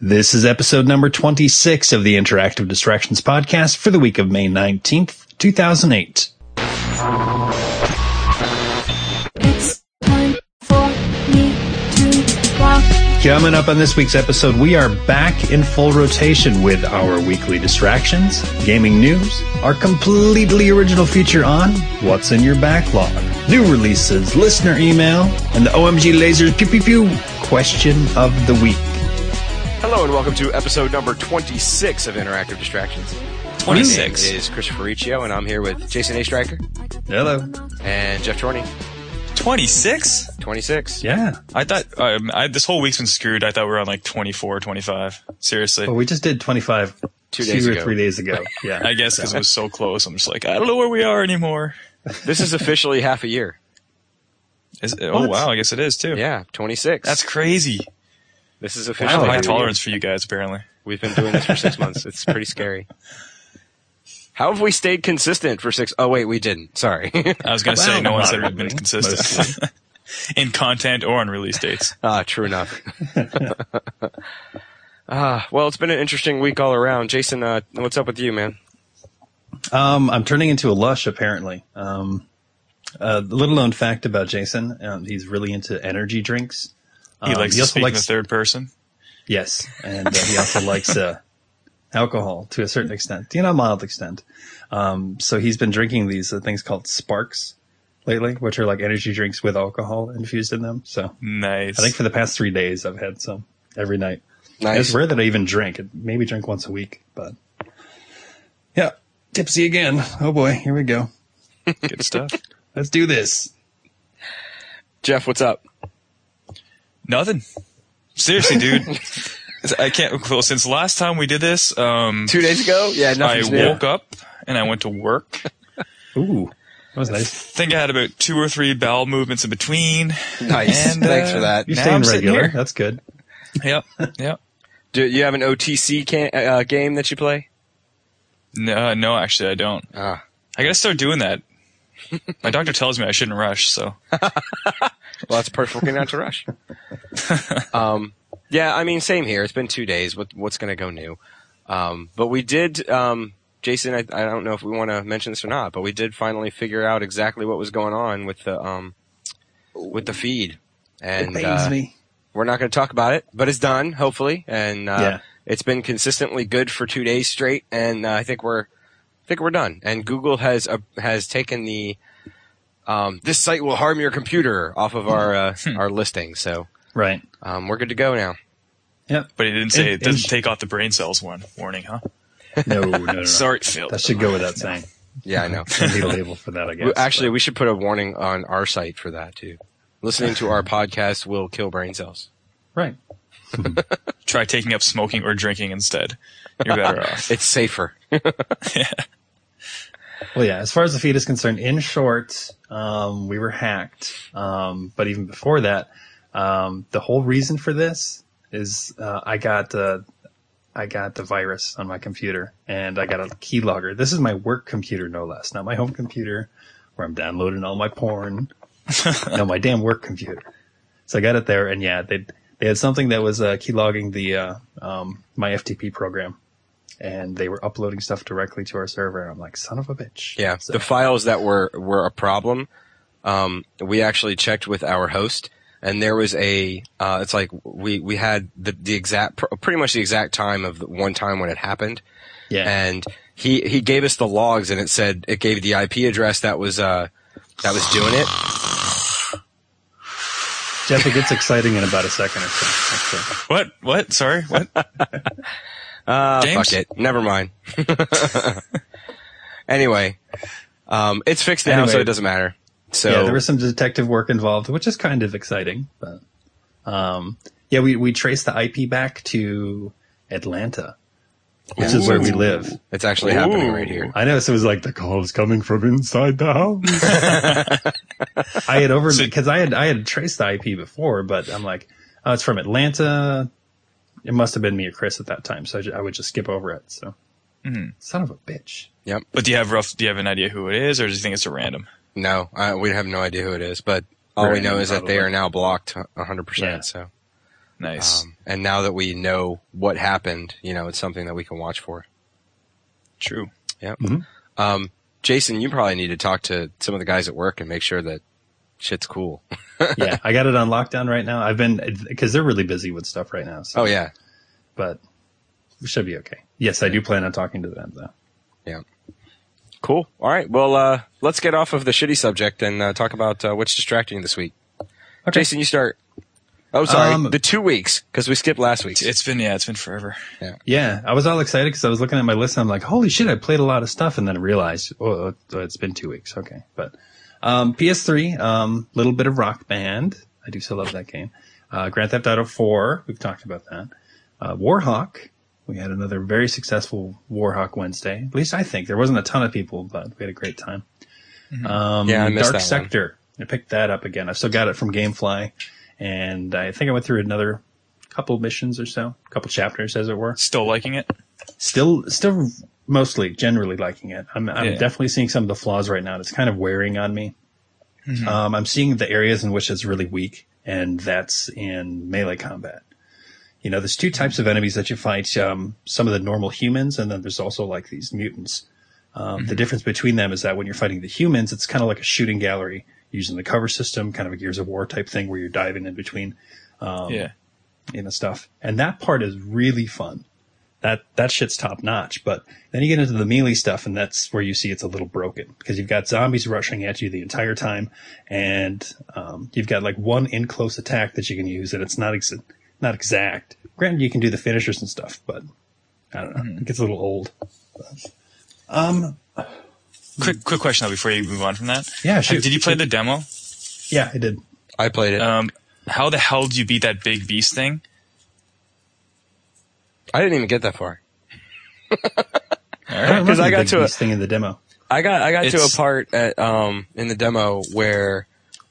This is episode number 26 of the Interactive Distractions podcast for the week of May 19th, 2008. It's time for me to walk. Coming up on this week's episode, we are back in full rotation with our weekly distractions, gaming news, our completely original feature on What's in Your Backlog, new releases, listener email, and the OMG Lasers Pew Pew Pew question of the week. Hello and welcome to episode number 26 of Interactive Distractions. 26 My name is Christopher Riccio, and I'm here with Jason A. Stryker. Hello. And Jeff Chorney. 26? 26. Yeah. I thought this whole week's been screwed. I thought we were on like 24, 25. Seriously. Well, we just did 25 2 days or ago. 3 days ago. Yeah. I guess because it was so close. I'm just like, I don't know where we are anymore. This is officially half a year. Oh, wow. I guess it is too. Yeah, 26. That's crazy. This is I officially have a high half a year. tolerance for you guys, apparently. We've been doing this for 6 months. It's pretty scary. How have we stayed consistent for 6? Oh, wait, we didn't. Sorry. I was going to say, no one said we've been moderately, consistent in content or on release dates. True enough. Well, it's been an interesting week all around. Jason, what's up with you, man? I'm turning into a lush, apparently. A little known fact about Jason, he's really into energy drinks. He likes to also speak in the third person. Yes, and he also likes alcohol to a certain extent, a mild extent. So he's been drinking these things called Sparks lately, which are like energy drinks with alcohol infused in them. So Nice. I think for the past 3 days I've had some every night. Nice. It's rare that I even drink. I maybe drink once a week, but yeah, tipsy again. Oh boy, here we go. Good stuff. Let's do this. Jeff, what's up? Nothing. Seriously, dude. I can't. Well, since last time we did this, 2 days ago? Yeah, I nothing's new. woke up and I went to work. Ooh, that was I nice. think I had about 2 or 3 bowel movements in between. Nice. And, Thanks for that. You're now staying I'm sitting regular. here. That's good. Yep. Yep. Do you have an OTC game that you play? No, actually, I don't. I gotta start doing that. My doctor tells me I shouldn't rush, so. Well, that's perfectly not to rush. Yeah, I mean, same here. It's been 2 days. What's going to go new? But we did, Jason, I don't know if we want to mention this or not, but we did finally figure out exactly what was going on with the feed. And, It pains me. we're not going to talk about it, but it's done, hopefully. And, Yeah. it's been consistently good for 2 days straight. And, I think we're done. And Google has taken the, this site will harm your computer off of our listing. So, Right. we're good to go now. Yep. But he didn't say it And- doesn't take off the brain cells warning, huh? No. Sorry, Phil. That should go without saying. Yeah, I know. Should be a label for that, I guess. Actually, we should put a warning on our site for that too. Listening to our podcast will kill brain cells. Right. Try taking up smoking or drinking instead. You're better off. It's safer. Well, yeah, as far as the feed is concerned, in short, we were hacked. But even before that, the whole reason for this is I got the virus on my computer, and I got a keylogger. This is my work computer, no less, not my home computer where I'm downloading all my porn. No, my damn work computer. So I got it there, and yeah, they had something that was keylogging the my FTP program. And they were uploading stuff directly to our server. And I'm like, son of a bitch. Yeah, So- the files that were a problem. We actually checked with our host, and there was it's like we had the exact, pretty much the exact time of the one time when it happened. Yeah. And he gave us the logs, and it gave the IP address that was doing it. Jeff, it gets exciting in about a second or so. Actually. What? Sorry, what? James? Fuck it. Never mind. Anyway, it's fixed now, so Anyway. it doesn't matter. So Yeah, there was some detective work involved, which is kind of exciting. But yeah, we traced the IP back to Atlanta, which is where we live. it's actually happening right here. I know, so it was like the call is coming from inside the house. I had because I had traced the IP before, but I'm like, oh, it's from Atlanta. It must have been me or Chris at that time, so I would just skip over it. So, son of a bitch. Yep. But do you have an idea who it is, or do you think it's a random? No, we have no idea who it is, but all we Random, know is that they probably. are now blocked 100%. Yeah. So Nice. And now that we know what happened, it's something that we can watch for. True. Yeah. Mhm. Jason, you probably need to talk to some of the guys at work and make sure that shit's cool. Yeah, I got it on lockdown right now. Because they're really busy with stuff right now. So, Oh yeah. but we should be okay. Yes, I do plan on talking to them though. Yeah. Cool. All right. Well, let's get off of the shitty subject and talk about what's distracting you this week. Okay. Jason, you start. Oh, sorry. The 2 weeks, because we skipped last week. It's been forever. Yeah, I was all excited because I was looking at my list and I'm like, holy shit, I played a lot of stuff, and then I realized, it's been 2 weeks. Okay, but PS3, little bit of Rock Band. I do still love that game. Grand Theft Auto 4, we've talked about that. Warhawk, we had another very successful Warhawk Wednesday. At least I think. There wasn't a ton of people, but we had a great time. Yeah, I missed Dark that Sector. I picked that up again. I've still got it from GameFly. And I think I went through another couple missions or so, a couple chapters, as it were. Still liking it? Still mostly, generally liking it. I'm definitely seeing some of the flaws right now. And it's kind of wearing on me. I'm seeing the areas in which it's really weak, and that's in melee combat. There's two types of enemies that you fight. Some of the normal humans, and then there's also like these mutants. The difference between them is that when you're fighting the humans, it's kind of like a shooting gallery using the cover system, kind of a Gears of War type thing where you're diving in between, stuff. And that part is really fun. That shit's top notch. But then you get into the melee stuff, and that's where you see it's a little broken because you've got zombies rushing at you the entire time, and you've got like one in close attack that you can use, and it's not exact. Granted, you can do the finishers and stuff, but I don't know. It gets a little old. Quick question though before you move on from that. Yeah, sure. Did you play the demo? Yeah, I did. I played it. How the hell did you beat that big beast thing? I didn't even get that far. Because I got to this thing in the demo. I got to a part at in the demo where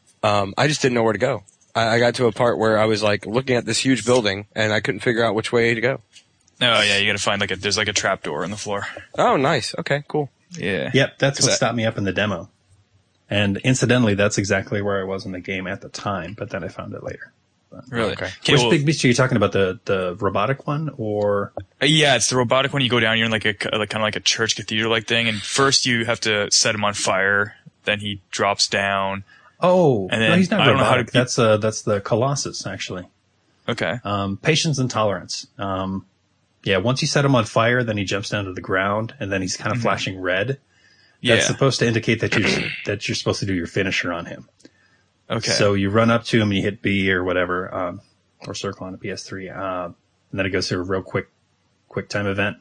I just didn't know where to go. I got to a part where I was like looking at this huge building and I couldn't figure out which way to go. Oh yeah, you got to find there's like a trap door in the floor. Oh, nice. Okay, cool. Yeah. Yep, that's what stopped me up in the demo. And incidentally, that's exactly where I was in the game at the time, but then I found it later. But, really? Okay. Which big beast are you talking about? The robotic one, or? Yeah, it's the robotic one. You go down, you're in kind of like a church cathedral like thing, and first you have to set him on fire. Then he drops down. Oh, and then, no, he's not robotic. I don't know how to. That's the Colossus, actually. Okay. Patience and tolerance. Yeah, once you set him on fire, then he jumps down to the ground, and then he's kind of flashing red. That's supposed to indicate that you're supposed to do your finisher on him. Okay. So you run up to him, and you hit B or whatever, or circle on a PS3, and then it goes through a real quick time event,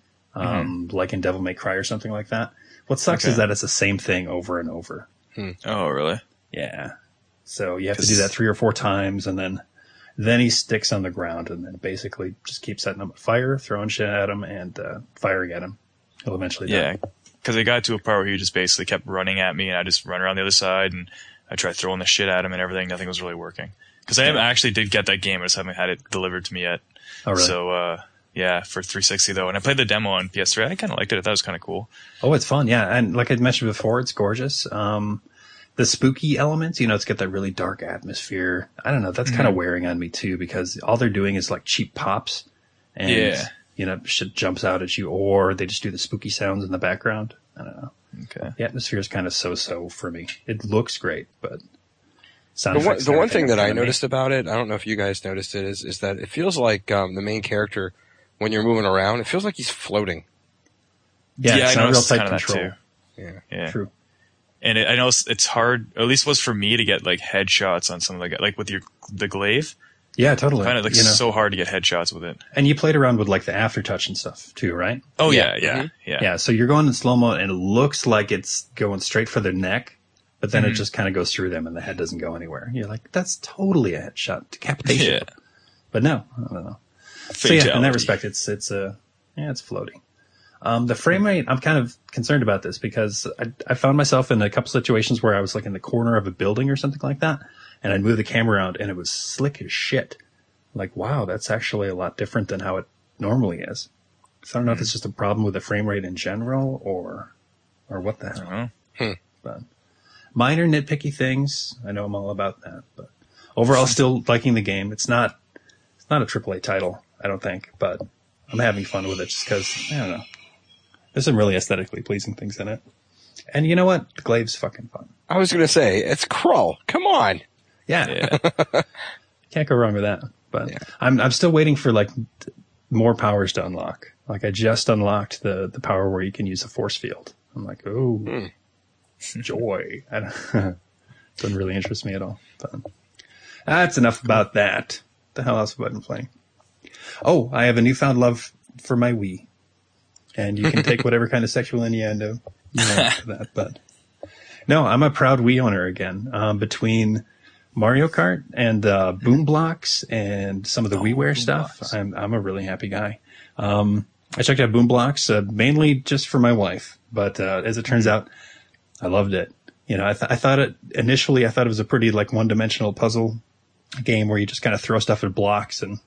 like in Devil May Cry or something like that. What sucks is that it's the same thing over and over. Oh, really? Yeah. So you have to do that 3 or 4 times, and then he sticks on the ground, and then basically just keep setting him on fire, throwing shit at him, and firing at him. He'll eventually die. Yeah, because it got to a part where he just basically kept running at me, and I just run around the other side, and I tried throwing the shit at him and everything. Nothing was really working. Because I actually did get that game, I just haven't had it delivered to me yet. Oh, really? So, yeah, for 360 though. And I played the demo on PS3. I kind of liked it. I thought it was kind of cool. Oh, it's fun, yeah. And like I mentioned before, it's gorgeous. The spooky elements, it's got that really dark atmosphere. I don't know, that's kind of wearing on me too, because all they're doing is like cheap pops and, shit jumps out at you, or they just do the spooky sounds in the background. I don't know. Okay. The atmosphere is kind of so-so for me. It looks great, but the one thing that I noticed about it, I don't know if you guys noticed it, is that it feels like the main character, when you're moving around, it feels like he's floating. Yeah, it's I not real noticed tight kind of control. that too. Yeah, true. And I know it's hard, at least was for me, to get like headshots on some of the, like with the glaive. Yeah, totally. I find it so hard to get headshots with it. And you played around with like the aftertouch and stuff too, right? Oh yeah. Yeah, so you're going in slow-mo and it looks like it's going straight for their neck, but then it just kind of goes through them and the head doesn't go anywhere. You're like, that's totally a headshot, decapitation. Yeah. But no, I don't know. So yeah, in that respect, it's floating. The frame rate, I'm kind of concerned about this because I found myself in a couple situations where I was like in the corner of a building or something like that, and I'd move the camera around and it was slick as shit. Like, wow, that's actually a lot different than how it normally is. So I don't know if it's just a problem with the frame rate in general or what the hell. But minor nitpicky things. I know I'm all about that, but overall, still liking the game. It's not not a AAA title, I don't think, but I'm having fun with it just because, I don't know. There's some really aesthetically pleasing things in it. And you know what? The Glaive's fucking fun. I was going to say, it's Krull. Come on. Yeah. Can't go wrong with that. But I'm still waiting for like more powers to unlock. Like I just unlocked the power where you can use a force field. I'm like, oh, joy. Doesn't really interest me at all. But that's enough about that. What the hell else have I been playing? Oh, I have a newfound love for my Wii. And you can take whatever kind of sexual innuendo you want for that. But no, I'm a proud Wii owner again. Between Mario Kart and Boom Blocks and some of the WiiWare stuff, I'm a really happy guy. I checked out Boom Blocks mainly just for my wife, but as it turns out, I loved it. You know, I thought it was a pretty like one-dimensional puzzle game where you just kind of throw stuff at blocks and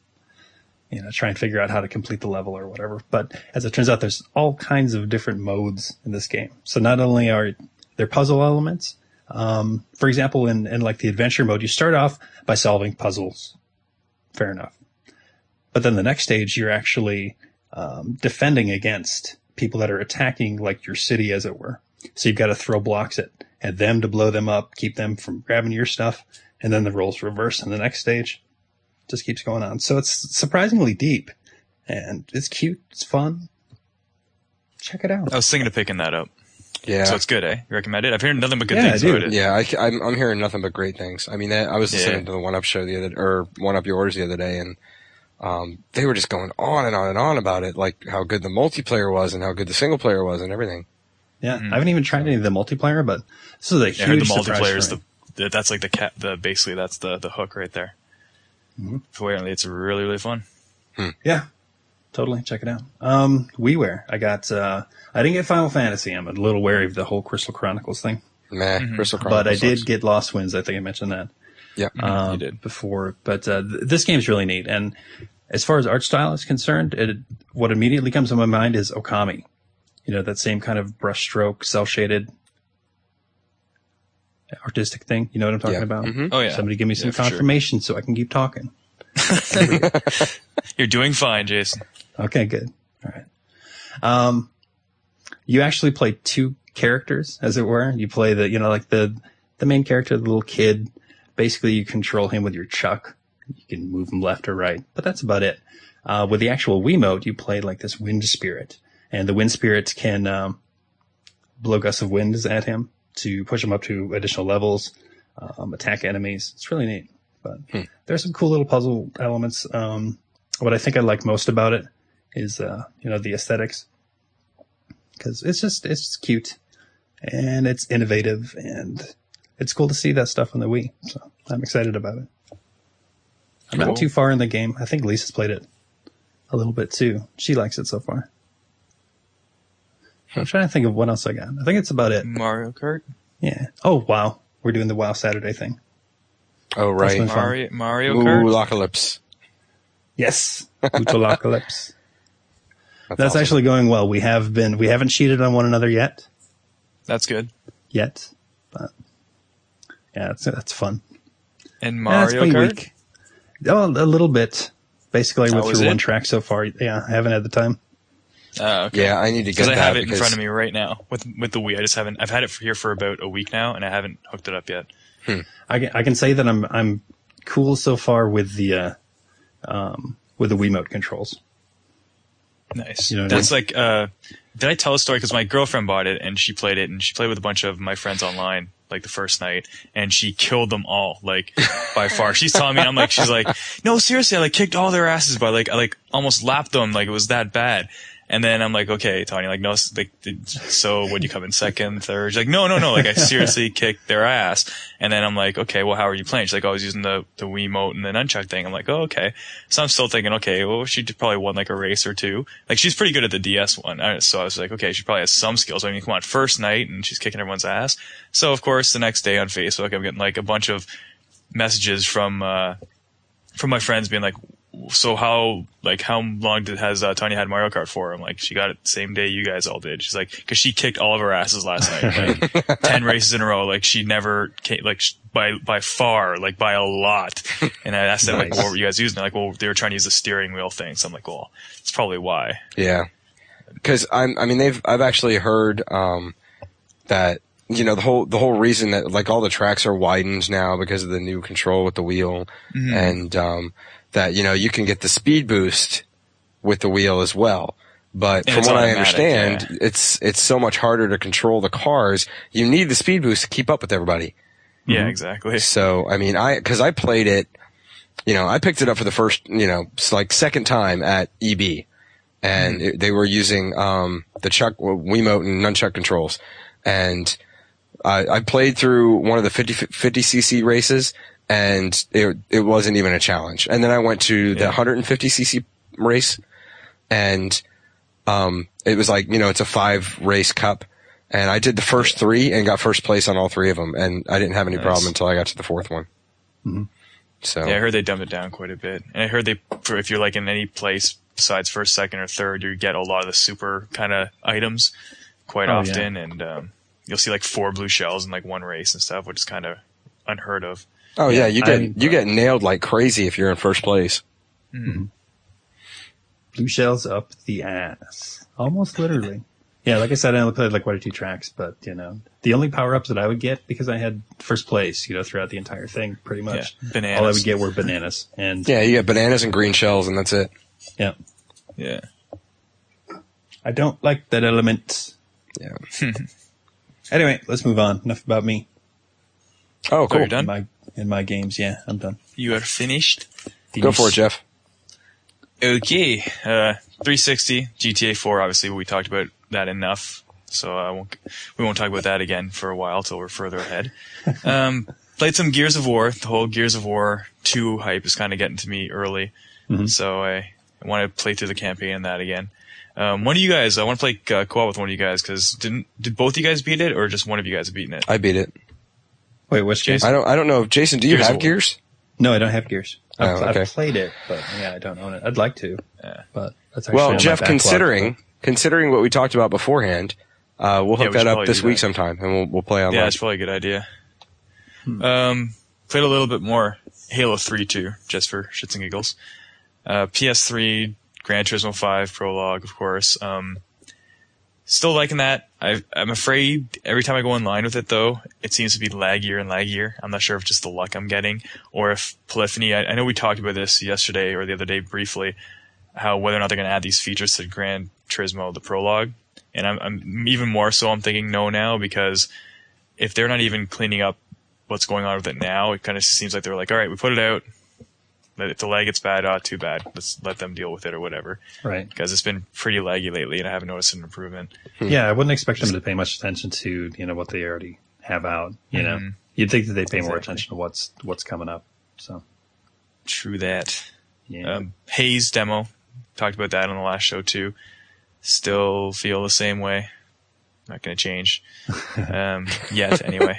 try and figure out how to complete the level or whatever. But as it turns out, there's all kinds of different modes in this game. So not only are there puzzle elements, for example, in like the adventure mode, you start off by solving puzzles. Fair enough. But then the next stage, you're actually defending against people that are attacking like your city, as it were. So you've got to throw blocks at them to blow them up, keep them from grabbing your stuff. And then the roles reverse in the next stage. Just keeps going on. So it's surprisingly deep and it's cute. It's fun. Check it out. I was thinking of picking that up. Yeah. So it's good, eh? You recommend it? I've heard nothing but good Yeah, things I do. about it. Yeah, I'm hearing nothing but great things. I mean, I was listening to the One Up show One Up Yours the other day, and they were just going on and on and on about it, like how good the multiplayer was and how good the single player was and everything. Yeah, I haven't even tried any of the multiplayer, but this is a I heard huge the surprise multiplayer for is me. that's like basically that's the hook right there. Apparently, it's really, really fun. Yeah, totally. Check it out. WiiWare. I didn't get Final Fantasy. I'm a little wary of the whole Crystal Chronicles thing. Crystal Chronicles. But I did get Lost Winds. I think I mentioned that. Yeah, you did. Before. But this game's really neat. And as far as art style is concerned, what immediately comes to my mind is Okami. You know, that same kind of brushstroke, cell-shaded artistic thing. You know what I'm talking about? Oh, yeah. Somebody give me some for sure. confirmation so I can keep talking. You're doing fine, Jason. Okay, good. All right. You actually play two characters, as it were. You play the main character, the little kid. Basically, you control him with your chuck. You can move him left or right, but that's about it. With the actual Wiimote, you play like this wind spirit, and the wind spirit can blow gusts of winds at him to push him up to additional levels, attack enemies. It's really neat. But there's some cool little puzzle elements. What I think I like most about it is, the aesthetics. Because it's cute and it's innovative and it's cool to see that stuff on the Wii. So I'm excited about it. I'm not too far in the game. I think Lisa's played it a little bit too. She likes it so far. I'm trying to think of what else I got. I think it's about it. Mario Kart? Yeah. Oh, wow. We're doing the WoW Saturday thing. Oh, right. That's been fun. Mario Kart? Localypse. Yes. Utolocalypse. That's awesome. actually going well. We haven't cheated on one another yet. That's good. But yeah, that's fun. And Yeah, it's Mario been Kart? weak. Oh, a little bit. Basically, I went was through one it? track so far. Yeah, I haven't had the time. Okay. Yeah, I need to get Because that. I have it in front of me right now with the Wii. I just haven't. I've had it here for about a week now, and I haven't hooked it up yet. I can say that I'm cool so far with the Wiimote controls. Nice. You know what I That's like. Did I tell a story? Because my girlfriend bought it and she played it, and she played with a bunch of my friends online like the first night, and she killed them all like by far. She's telling me, she's like, no, seriously, I like kicked all their asses by I like almost lapped them, like it was that bad. And then I'm like, okay, Tanya, like, no, like, so would you come in second, third? She's like, no, like, I seriously kicked their ass. And then I'm like, okay, well, how are you playing? She's like, I was using the Wiimote and the nunchuck thing. I'm like, oh, okay. So I'm still thinking, okay, well, she probably won like a race or two. Like, she's pretty good at the DS one. So I was like, okay, she probably has some skills. I mean, come on, first night and she's kicking everyone's ass. So of course, the next day on Facebook, I'm getting like a bunch of messages from my friends being like, so how long has Tanya had Mario Kart for? I'm like, she got it the same day you guys all did. She's like, cause she kicked all of her asses last night, like 10 races in a row. Like she never by far, like by a lot. And I asked them, like, Nice. what were you guys using? They're like, well, they were trying to use the steering wheel thing. So I'm like, well, that's probably why. Yeah. Cause I've actually heard, that, you know, the whole reason that like all the tracks are widened now because of the new control with the wheel and, that, you know, you can get the speed boost with the wheel as well. But And from it's what I automatic, understand, it's so much harder to control the cars. You need the speed boost to keep up with everybody. Yeah, exactly. So, I mean, cause I played it, you know, I picked it up for the first, you know, like second time at EB. And they were using, the Chuck, Wiimote and nunchuck controls. And I played through one of the 50cc races and it wasn't even a challenge. And then I went to the 150cc race and, it was like, you know, it's a 5 race cup and I did the first 3 and got first place on all 3 of them. And I didn't have any problem until I got to the 4th one. So Yeah, I heard they dumbed it down quite a bit. And I heard if you're like in any place besides first, second, or third, you get a lot of the super kind of items quite often. Yeah. And, you'll see like 4 blue shells in like one race and stuff, which is kind of unheard of. Oh yeah, you get nailed like crazy if you're in first place. Blue shells up the ass. Almost literally. Yeah, like I said, I only played like 1 or 2 tracks, but, you know, the only power-ups that I would get, because I had first place, you know, throughout the entire thing, pretty much. Yeah, bananas. All I would get were bananas. And Yeah, you get bananas and green shells and that's it. yeah. Yeah. I don't like that element. Yeah. Anyway, let's move on. Enough about me. Oh, Oh, cool. you're done? In my games, yeah, I'm done. You are finished? Go for it, Jeff. Okay. 360, GTA 4, obviously, we talked about that enough. So we won't talk about that again for a while till we're further ahead. Played some Gears of War. The whole Gears of War 2 hype is kind of getting to me early. So I want to play through the campaign and that again. One of you guys, I want to play co-op with one of you guys, because did both you guys beat it, or just one of you guys have beaten it? I beat it. Wait, which Gears? I don't know. Jason, do you Gears have of War. Gears? No, I don't have Gears. Oh, okay. I've played it, but yeah, I don't own it. I'd like to. Yeah. But that's actually Well, on my Jeff, backlog. considering what we talked about beforehand, we'll Yeah, hook we should that up probably this do week that. sometime, and we'll play online. Yeah, it's probably a good idea. Played a little bit more Halo 3 too, just for shits and giggles. PS3, Gran Turismo 5 Prologue, of course. Still liking that. I'm afraid every time I go online with it, though, it seems to be laggier and laggier. I'm not sure if just the luck I'm getting, or if Polyphony, I know we talked about this yesterday or the other day briefly, how whether or not they're going to add these features to Gran Turismo, the Prologue. And I'm even more so, I'm thinking no now, because if they're not even cleaning up what's going on with it now, it kind of seems like they're like, all right, we put it out. If the lag gets bad, too bad. Let's let them deal with it or whatever. Right. Because it's been pretty laggy lately, and I haven't noticed an improvement. Yeah, I wouldn't expect them to pay much attention to, you know, what they already have out. You know, you'd think that they pay more attention to what's coming up. So, True that. yeah. Haze demo, talked about that on the last show too. Still feel the same way. Not going to change yet, anyway.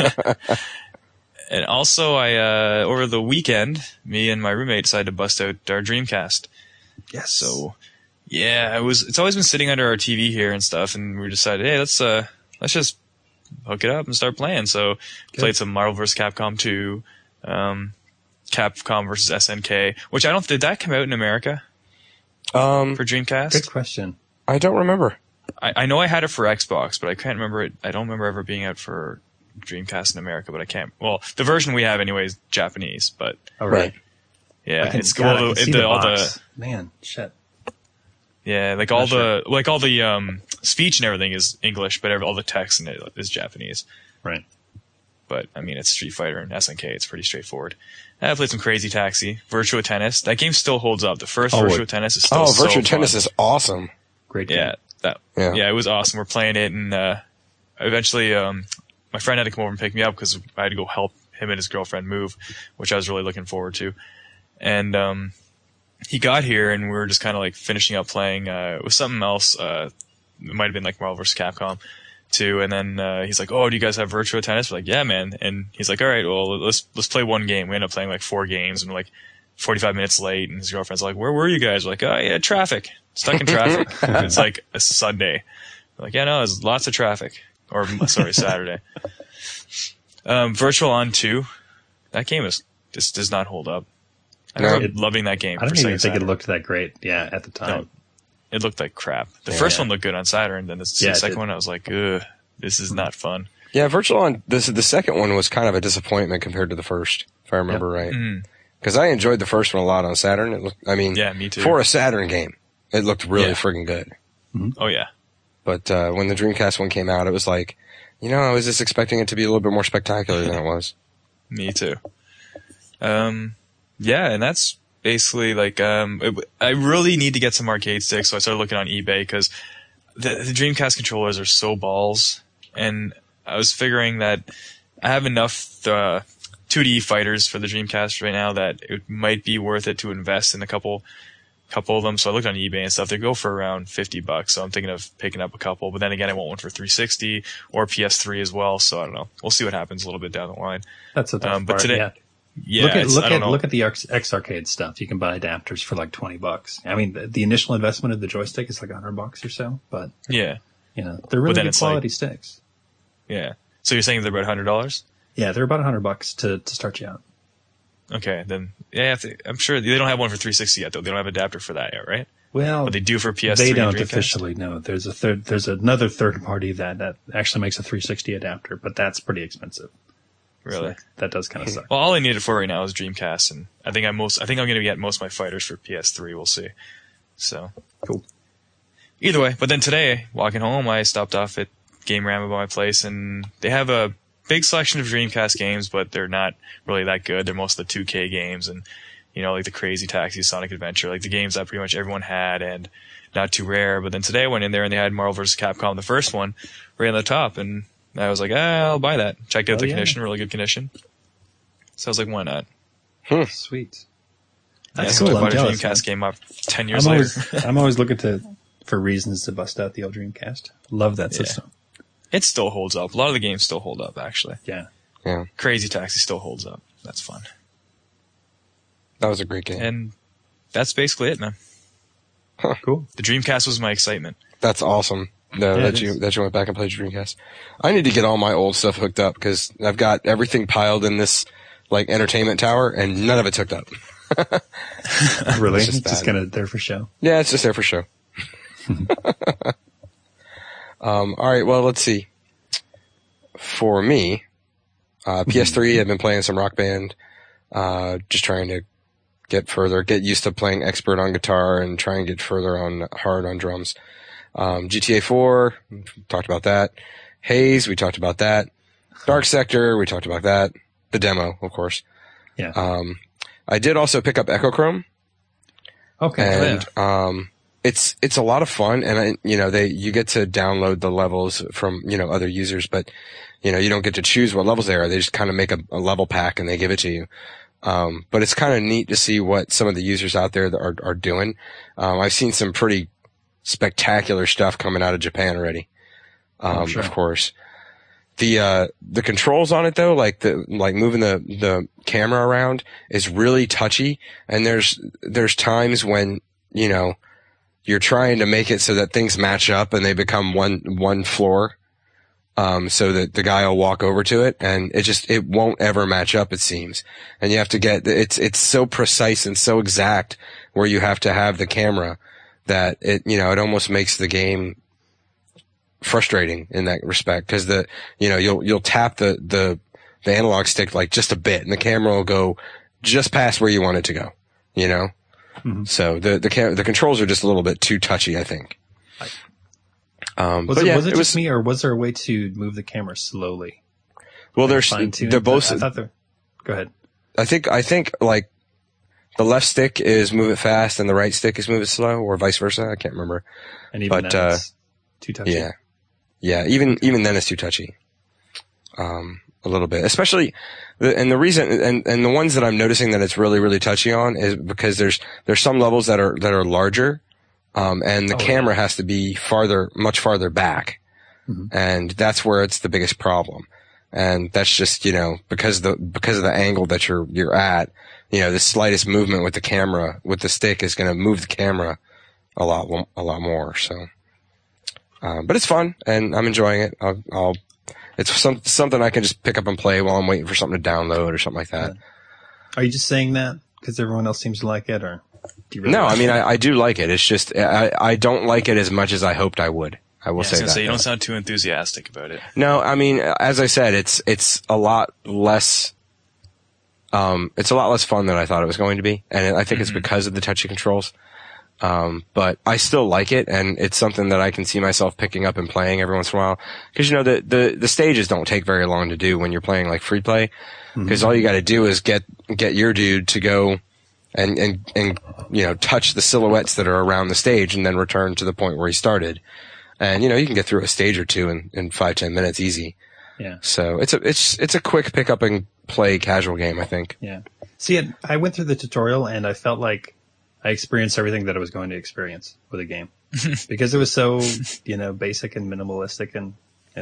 And also, I over the weekend, me and my roommate decided to bust out our Dreamcast. Yes. So, yeah, it's always been sitting under our TV here and stuff, and we decided, hey, let's just hook it up and start playing. So, played some Marvel vs. Capcom 2, Capcom vs. SNK, which did that come out in America for Dreamcast? Good question. I don't remember. I know I had it for Xbox, but I can't remember it. I don't remember ever being out for Dreamcast in America, but I can't. Well, the version we have anyway is Japanese, but All right. yeah, I can see all box. Man, shit. yeah, like all the speech and everything is English, but all the text in it is Japanese. Right. But I mean, it's Street Fighter and SNK. It's pretty straightforward. I played some Crazy Taxi, Virtua Tennis. That game still holds up. The first Virtua Tennis is still so Virtua Tennis fun. is awesome. Great game. Yeah, it was awesome. We're playing it, and eventually, my friend had to come over and pick me up because I had to go help him and his girlfriend move, which I was really looking forward to. And he got here, and we were just kind of like finishing up playing. It was something else. It might have been like Marvel vs. Capcom 2. And then he's like, "Oh, do you guys have Virtua Tennis?" We're like, "Yeah, man." And he's like, "All right, well, let's play one game." We ended up playing like 4 games, and we're like 45 minutes late. And his girlfriend's like, "Where were you guys?" We're like, "Oh yeah, traffic. Stuck in traffic." It's like a Sunday. We're like, yeah, no, there's lots of traffic. Or sorry, Saturday. Virtual On 2, that game just does not hold up. I No, remember loving that game. I don't for even Sega think it Saturn. looked that great. Yeah, at the time. No, it looked like crap. The first Yeah. one looked good on Saturn, then the Yeah, it second did. one I was like, ugh, this is not fun. Yeah, Virtual On the second one was kind of a disappointment compared to the first, if I remember right. Mhm. Because I enjoyed the first one a lot on Saturn. It looked, I mean, Yeah, me too. for a Saturn game, it looked really Yeah. friggin' good. Oh yeah. But when the Dreamcast one came out, it was like, I was just expecting it to be a little bit more spectacular than it was. Me too. Yeah, and that's basically like I really need to get some arcade sticks, so I started looking on eBay because the Dreamcast controllers are so balls, and I was figuring that I have enough 2D fighters for the Dreamcast right now that it might be worth it to invest in a couple of them. So I looked on eBay and stuff. They go for around $50. So I'm thinking of picking up a couple. But then again, I want one for 360 or PS3 as well. So I don't know. We'll see what happens a little bit down the line. That's a tough but part. today- Yeah. Yeah, Look at the X Arcade stuff. You can buy adapters for like $20. I mean, the initial investment of the joystick is like $100 or so, but Yeah, they're really then good it's quality sticks. yeah. So you're saying they're about $100? Yeah, they're about $100 to start you out. Okay, then yeah, I'm sure they don't have one for 360 yet though. They don't have adapter for that yet, right? Well, But they do for PS3. they and don't Dreamcast? officially. No, there's another third party that actually makes a 360 adapter, but that's pretty expensive. Really? So that does kind of suck. Well, all I need it for right now is Dreamcast, and I think I'm going to get most of my fighters for PS3. We'll see. So Cool. either way, but then today, walking home, I stopped off at Game Ram by my place, and they have a big selection of Dreamcast games, but they're not really that good. They're most of the 2K games, and like the Crazy Taxi, Sonic Adventure, like the games that pretty much everyone had, and not too rare. But then today I went in there and they had Marvel vs. Capcom, the first one, right on the top, and I was like, I'll buy that. Checked out the yeah. condition, really good condition. So I was like, why not? Sweet. Yeah, That's so cool. I I'm bought a jealous, Dreamcast man. game up 10 years later. I'm always looking for reasons to bust out the old Dreamcast. Love that system. It still holds up. A lot of the games still hold up, actually. Yeah. Yeah, Crazy Taxi still holds up. That's fun. that was a great game. And that's basically it, man. Cool. The Dreamcast was my excitement. That's awesome. Yeah, That you went back and played Dreamcast. I need to get all my old stuff hooked up because I've got everything piled in this like entertainment tower and none of it's hooked up. Really? It's just It's just bad. kind of there for show. Yeah, it's just there for show. All right, well, let's see. For me, PS3, I've been playing some Rock Band, just trying to get used to playing expert on guitar and try and get further on hard on drums. GTA 4, talked about that. Haze, we talked about that. Dark Sector, we talked about that. The demo, of course. Yeah. I did also pick up Echochrome. Okay. And it's a lot of fun, and you get to download the levels from other users, but you don't get to choose what levels they are. They just kind of make a level pack and they give it to you. But it's kind of neat to see what some of the users out there that are doing. I've seen some pretty spectacular stuff coming out of Japan already. Sure. Of course. The controls on it though, like moving the camera around is really touchy. And there's times when, you're trying to make it so that things match up and they become one floor. So that the guy will walk over to it and it won't ever match up, it seems. And you have to it's so precise and so exact where you have to have the camera that it almost makes the game frustrating in that respect. Cause you'll tap the analog stick like just a bit and the camera will go just past where you want it to go, Mm-hmm. So the controls are just a little bit too touchy, I think. Was it just me, or was there a way to move the camera slowly? Well, they're both. I thought go ahead. I think like the left stick is move it fast and the right stick is move it slow, or vice versa. I can't remember. And even that's too touchy. Yeah. Even then it's too touchy. A little bit, especially, and the reason, and the ones that I'm noticing that it's really, really touchy on is because there's some levels that are larger, and the camera has to be much farther back. Mm-hmm. And that's where it's the biggest problem. And that's just, because of the angle that you're at, the slightest movement with the camera, with the stick is going to move the camera a lot more. So, but it's fun and I'm enjoying it. It's something I can just pick up and play while I'm waiting for something to download or something like that. Are you just saying that because everyone else seems to like it, or do you really No, like I mean, it? I do like it. It's just, I don't like it as much as I hoped I would. I will I say was gonna that. say, you don't sound too enthusiastic about it. No, I mean, as I said, it's a lot less, it's a lot less fun than I thought it was going to be. And I think it's because of the touchy controls. But I still like it, and it's something that I can see myself picking up and playing every once in a while. Cause you know, the stages don't take very long to do when you're playing like free play. Cause all you gotta do is get your dude to go and, you know, touch the silhouettes that are around the stage and then return to the point where he started. And, you know, you can get through a stage or two in 5-10 minutes easy. Yeah. So it's a quick pick up and play casual game, I think. Yeah. See, I went through the tutorial and I felt like I experienced everything that I was going to experience with a game because it was so, you know, basic and minimalistic and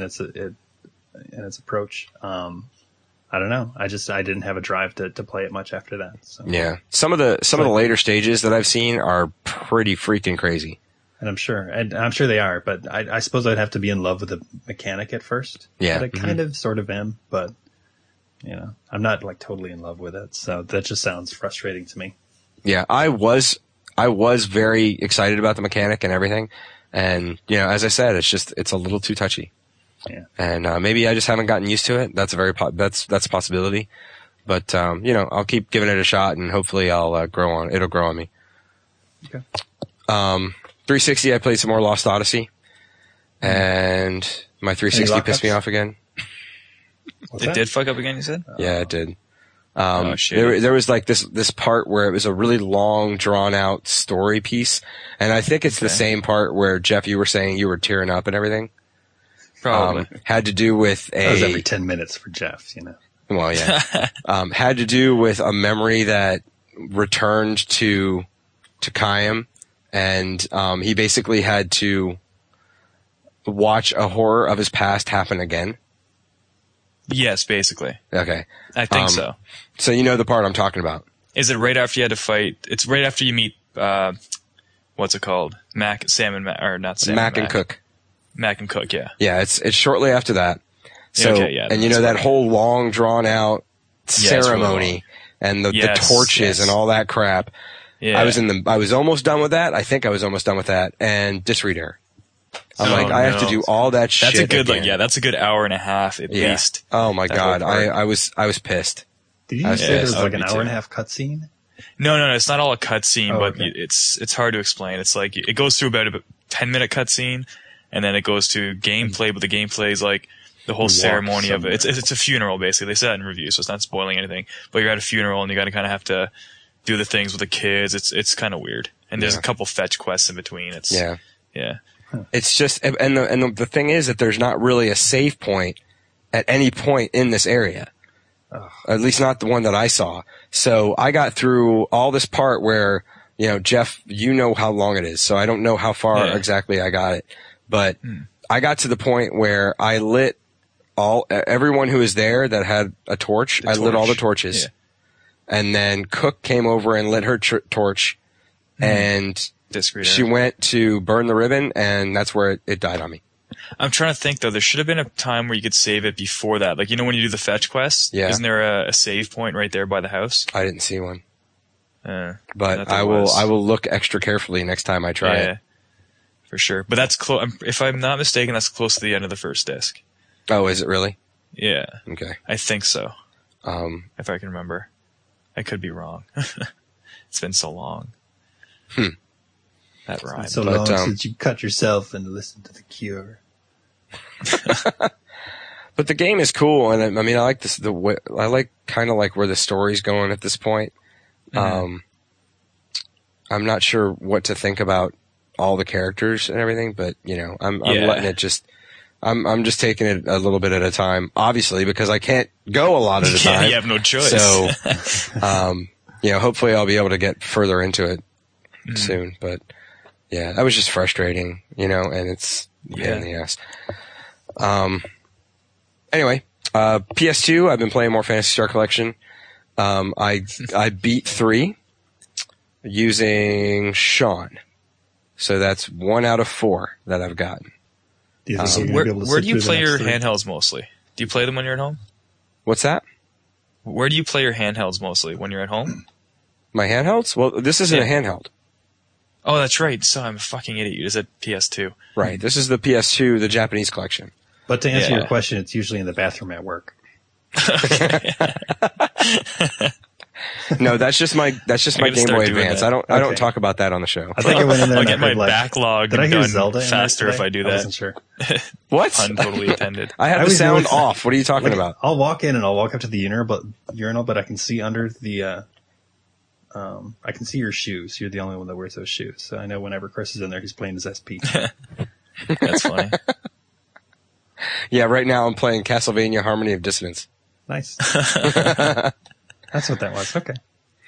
its approach. I don't know. I didn't have a drive to play it much after that. So. Yeah. Some of the later stages that I've seen are pretty freaking crazy. And I'm sure they are, but I suppose I'd have to be in love with the mechanic at first. Yeah. But I kind of sort of am, but you know, I'm not like totally in love with it. So that just sounds frustrating to me. Yeah, I was very excited about the mechanic and everything, and you know, as I said, it's a little too touchy. Yeah. And maybe I just haven't gotten used to it. That's a possibility. But you know, I'll keep giving it a shot, and hopefully it'll grow on me. Okay. 360, I played some more Lost Odyssey, and my 360 Any pissed me lockups? off again. What's It that? did fuck up again, you said? Yeah, it did. Oh, shit. There was like this part where it was a really long, drawn out story piece, and I think it's the Okay. same part where Jeff, you were saying you were tearing up and everything. Probably. Had to do with That was every 10 minutes for Jeff, you know. well, yeah, had to do with a memory that returned to Chaim, and he basically had to watch a horror of his past happen again. Yes, basically. Okay, I think so. so you know the part I'm talking about. Is it right after you had to fight? It's right after you meet, what's it called? Mac and Cook. Mac and Cook, yeah. Yeah, it's shortly after that. So, Okay, yeah, and you that's know that right. whole long, drawn out Yeah, it's really ceremony long. and the Yes, torches yes. and all that crap. Yeah. I was almost done with that. I think I was almost done with that. And Disreader. I'm Oh, like, I have to no. do all that shit. That's a good, again. that's a good hour and a half at Yeah. least. Oh my That god, whole part. I was pissed. Did you I say there was- was I like would an be hour too. and a half cutscene? No, it's not all a cutscene, Oh, but okay. it's hard to explain. It's like it goes through about a 10-minute cutscene, and then it goes to gameplay, but the gameplay is like the whole You walk ceremony of it. somewhere. It's a funeral basically. They said that in reviews, so it's not spoiling anything. But you're at a funeral, and you got to kind of have to do the things with the kids. It's kind of weird, and there's Yeah. a couple fetch quests in between. It's Yeah. yeah. It's just, and the thing is that there's not really a save point at any point in this area. At least not the one that I saw. So I got through all this part where, you know, Jeff, you know how long it is, so I don't know how far Yeah. exactly I got it. But I got to the point where I lit everyone who was there that had a torch. I lit all the torches. Yeah. And then Cook came over and lit her torch. And Discreet. she went to burn the ribbon, and that's where it died on me. I'm trying to think though. There should have been a time where you could save it before that. Like, you know, when you do the fetch quest, Yeah. isn't there a save point right there by the house? I didn't see one. I But thought there I was. will look extra carefully next time I try Yeah, it. for sure. But that's close. If I'm not mistaken, that's close to the end of the first disc. Oh, is it really? Yeah, Okay. I think so. Um, If I can remember, I could be wrong. It's been so long. That rhyme. So But, long since you cut yourself and listened to The Cure. but the game is cool, and I mean, I like this. I like kind of like where the story's going at this point. I'm not sure what to think about all the characters and everything, but you know, I'm Yeah. letting it just. I'm just taking it a little bit at a time, obviously, because I can't go a lot at a time. You have no choice. So, you know, hopefully I'll be able to get further into it soon. But yeah, that was just frustrating, you know, and it's a pain in the ass. Anyway, PS2, I've been playing more Phantasy Star Collection. I beat 3 using Sean. So that's 1 out of 4 that I've gotten. Do you think So you're gonna where be able to where sit do you through the play next your three? handhelds mostly? Do you play them when you're at home? What's that? Where do you play your handhelds mostly? When you're at home? My handhelds? Well, this isn't a Yeah. handheld. Oh, that's right. So I'm a fucking idiot. You said PS2. Right. This is the PS2, the Japanese collection. But to answer Yeah. your question, it's usually in the bathroom at work. No, that's just my gotta Game start Boy doing Advance. that. I don't Okay. talk about that on the show. I think I went in there I'll and I get my heard, like, backlog did I hear done Zelda in there faster if today? I do I that. wasn't sure. What? Pun totally intended. I have the always know sound it's- off. What are you talking Like, about? I'll walk in and I'll walk up to the urinal, but I can see under the, I can see your shoes. You're the only one that wears those shoes. So I know whenever Chris is in there, he's playing his SP. That's funny. Yeah, right now I'm playing Castlevania Harmony of Dissonance. Nice. That's what that was. Okay.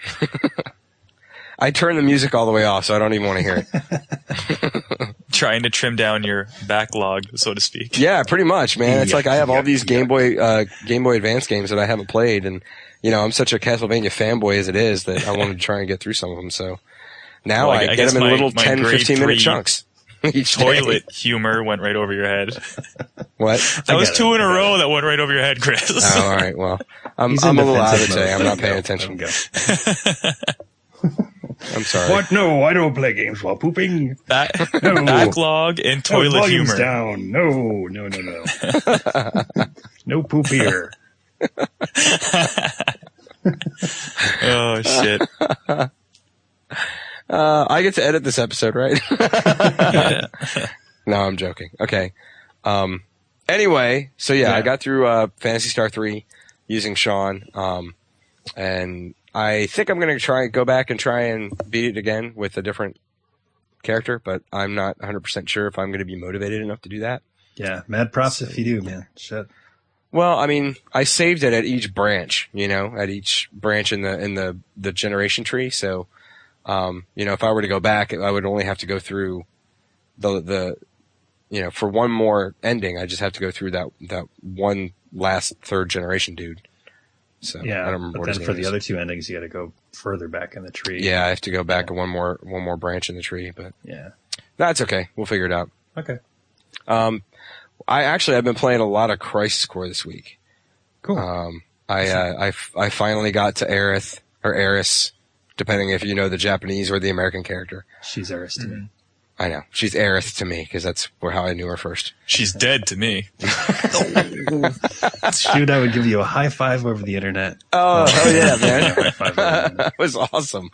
I turned the music all the way off, so I don't even want to hear it. Trying to trim down your backlog, so to speak. Yeah, pretty much, man. It's Yeah, like I have all yeah, these yeah. Game Boy Advance games that I haven't played, and I'm such a Castlevania fanboy as it is that I wanted to try and get through some of them. So now Well, I I get guess them in my- little my 10, grade 15 minute 3 chunks each day. Toilet humor went right over your head. What? That was get it. two in a I got row that went right over your head, Chris. Oh, all right. Well, I'm He's a in little out of it defensive today. mode. I'm not Let paying him attention. go. I'm sorry. No, I don't play games while pooping. No. Backlog and toilet volume's humor. down. No. No poop here. Oh shit! I get to edit this episode, right? Yeah. No, I'm joking. Okay. Anyway, so yeah, Yeah. I got through Phantasy Star 3 using Sean, and I think I'm going to go back and try and beat it again with a different character, but I'm not 100% sure if I'm going to be motivated enough to do that. Yeah, mad props if you do, man. Shit. Well, I mean, I saved it at each branch, at each branch in the generation tree. So, if I were to go back, I would only have to go through the for one more ending, I just have to go through that one last third generation dude. So I Yeah, don't remember but what then his for name the is. other two endings, you got to go further back in the tree. Yeah, I have to go back one more branch in the tree, but Yeah. that's okay. We'll figure it out. Okay. I've been playing a lot of Crisis Core this week. Cool. I finally got to Aerith or Eris, depending if you know the Japanese or the American character. She's Eris to me. I know she's Aerith to me because that's how I knew her first. She's dead to me. Shoot, I would give you a high five over the internet. Oh yeah, man, High five over the internet. that was awesome.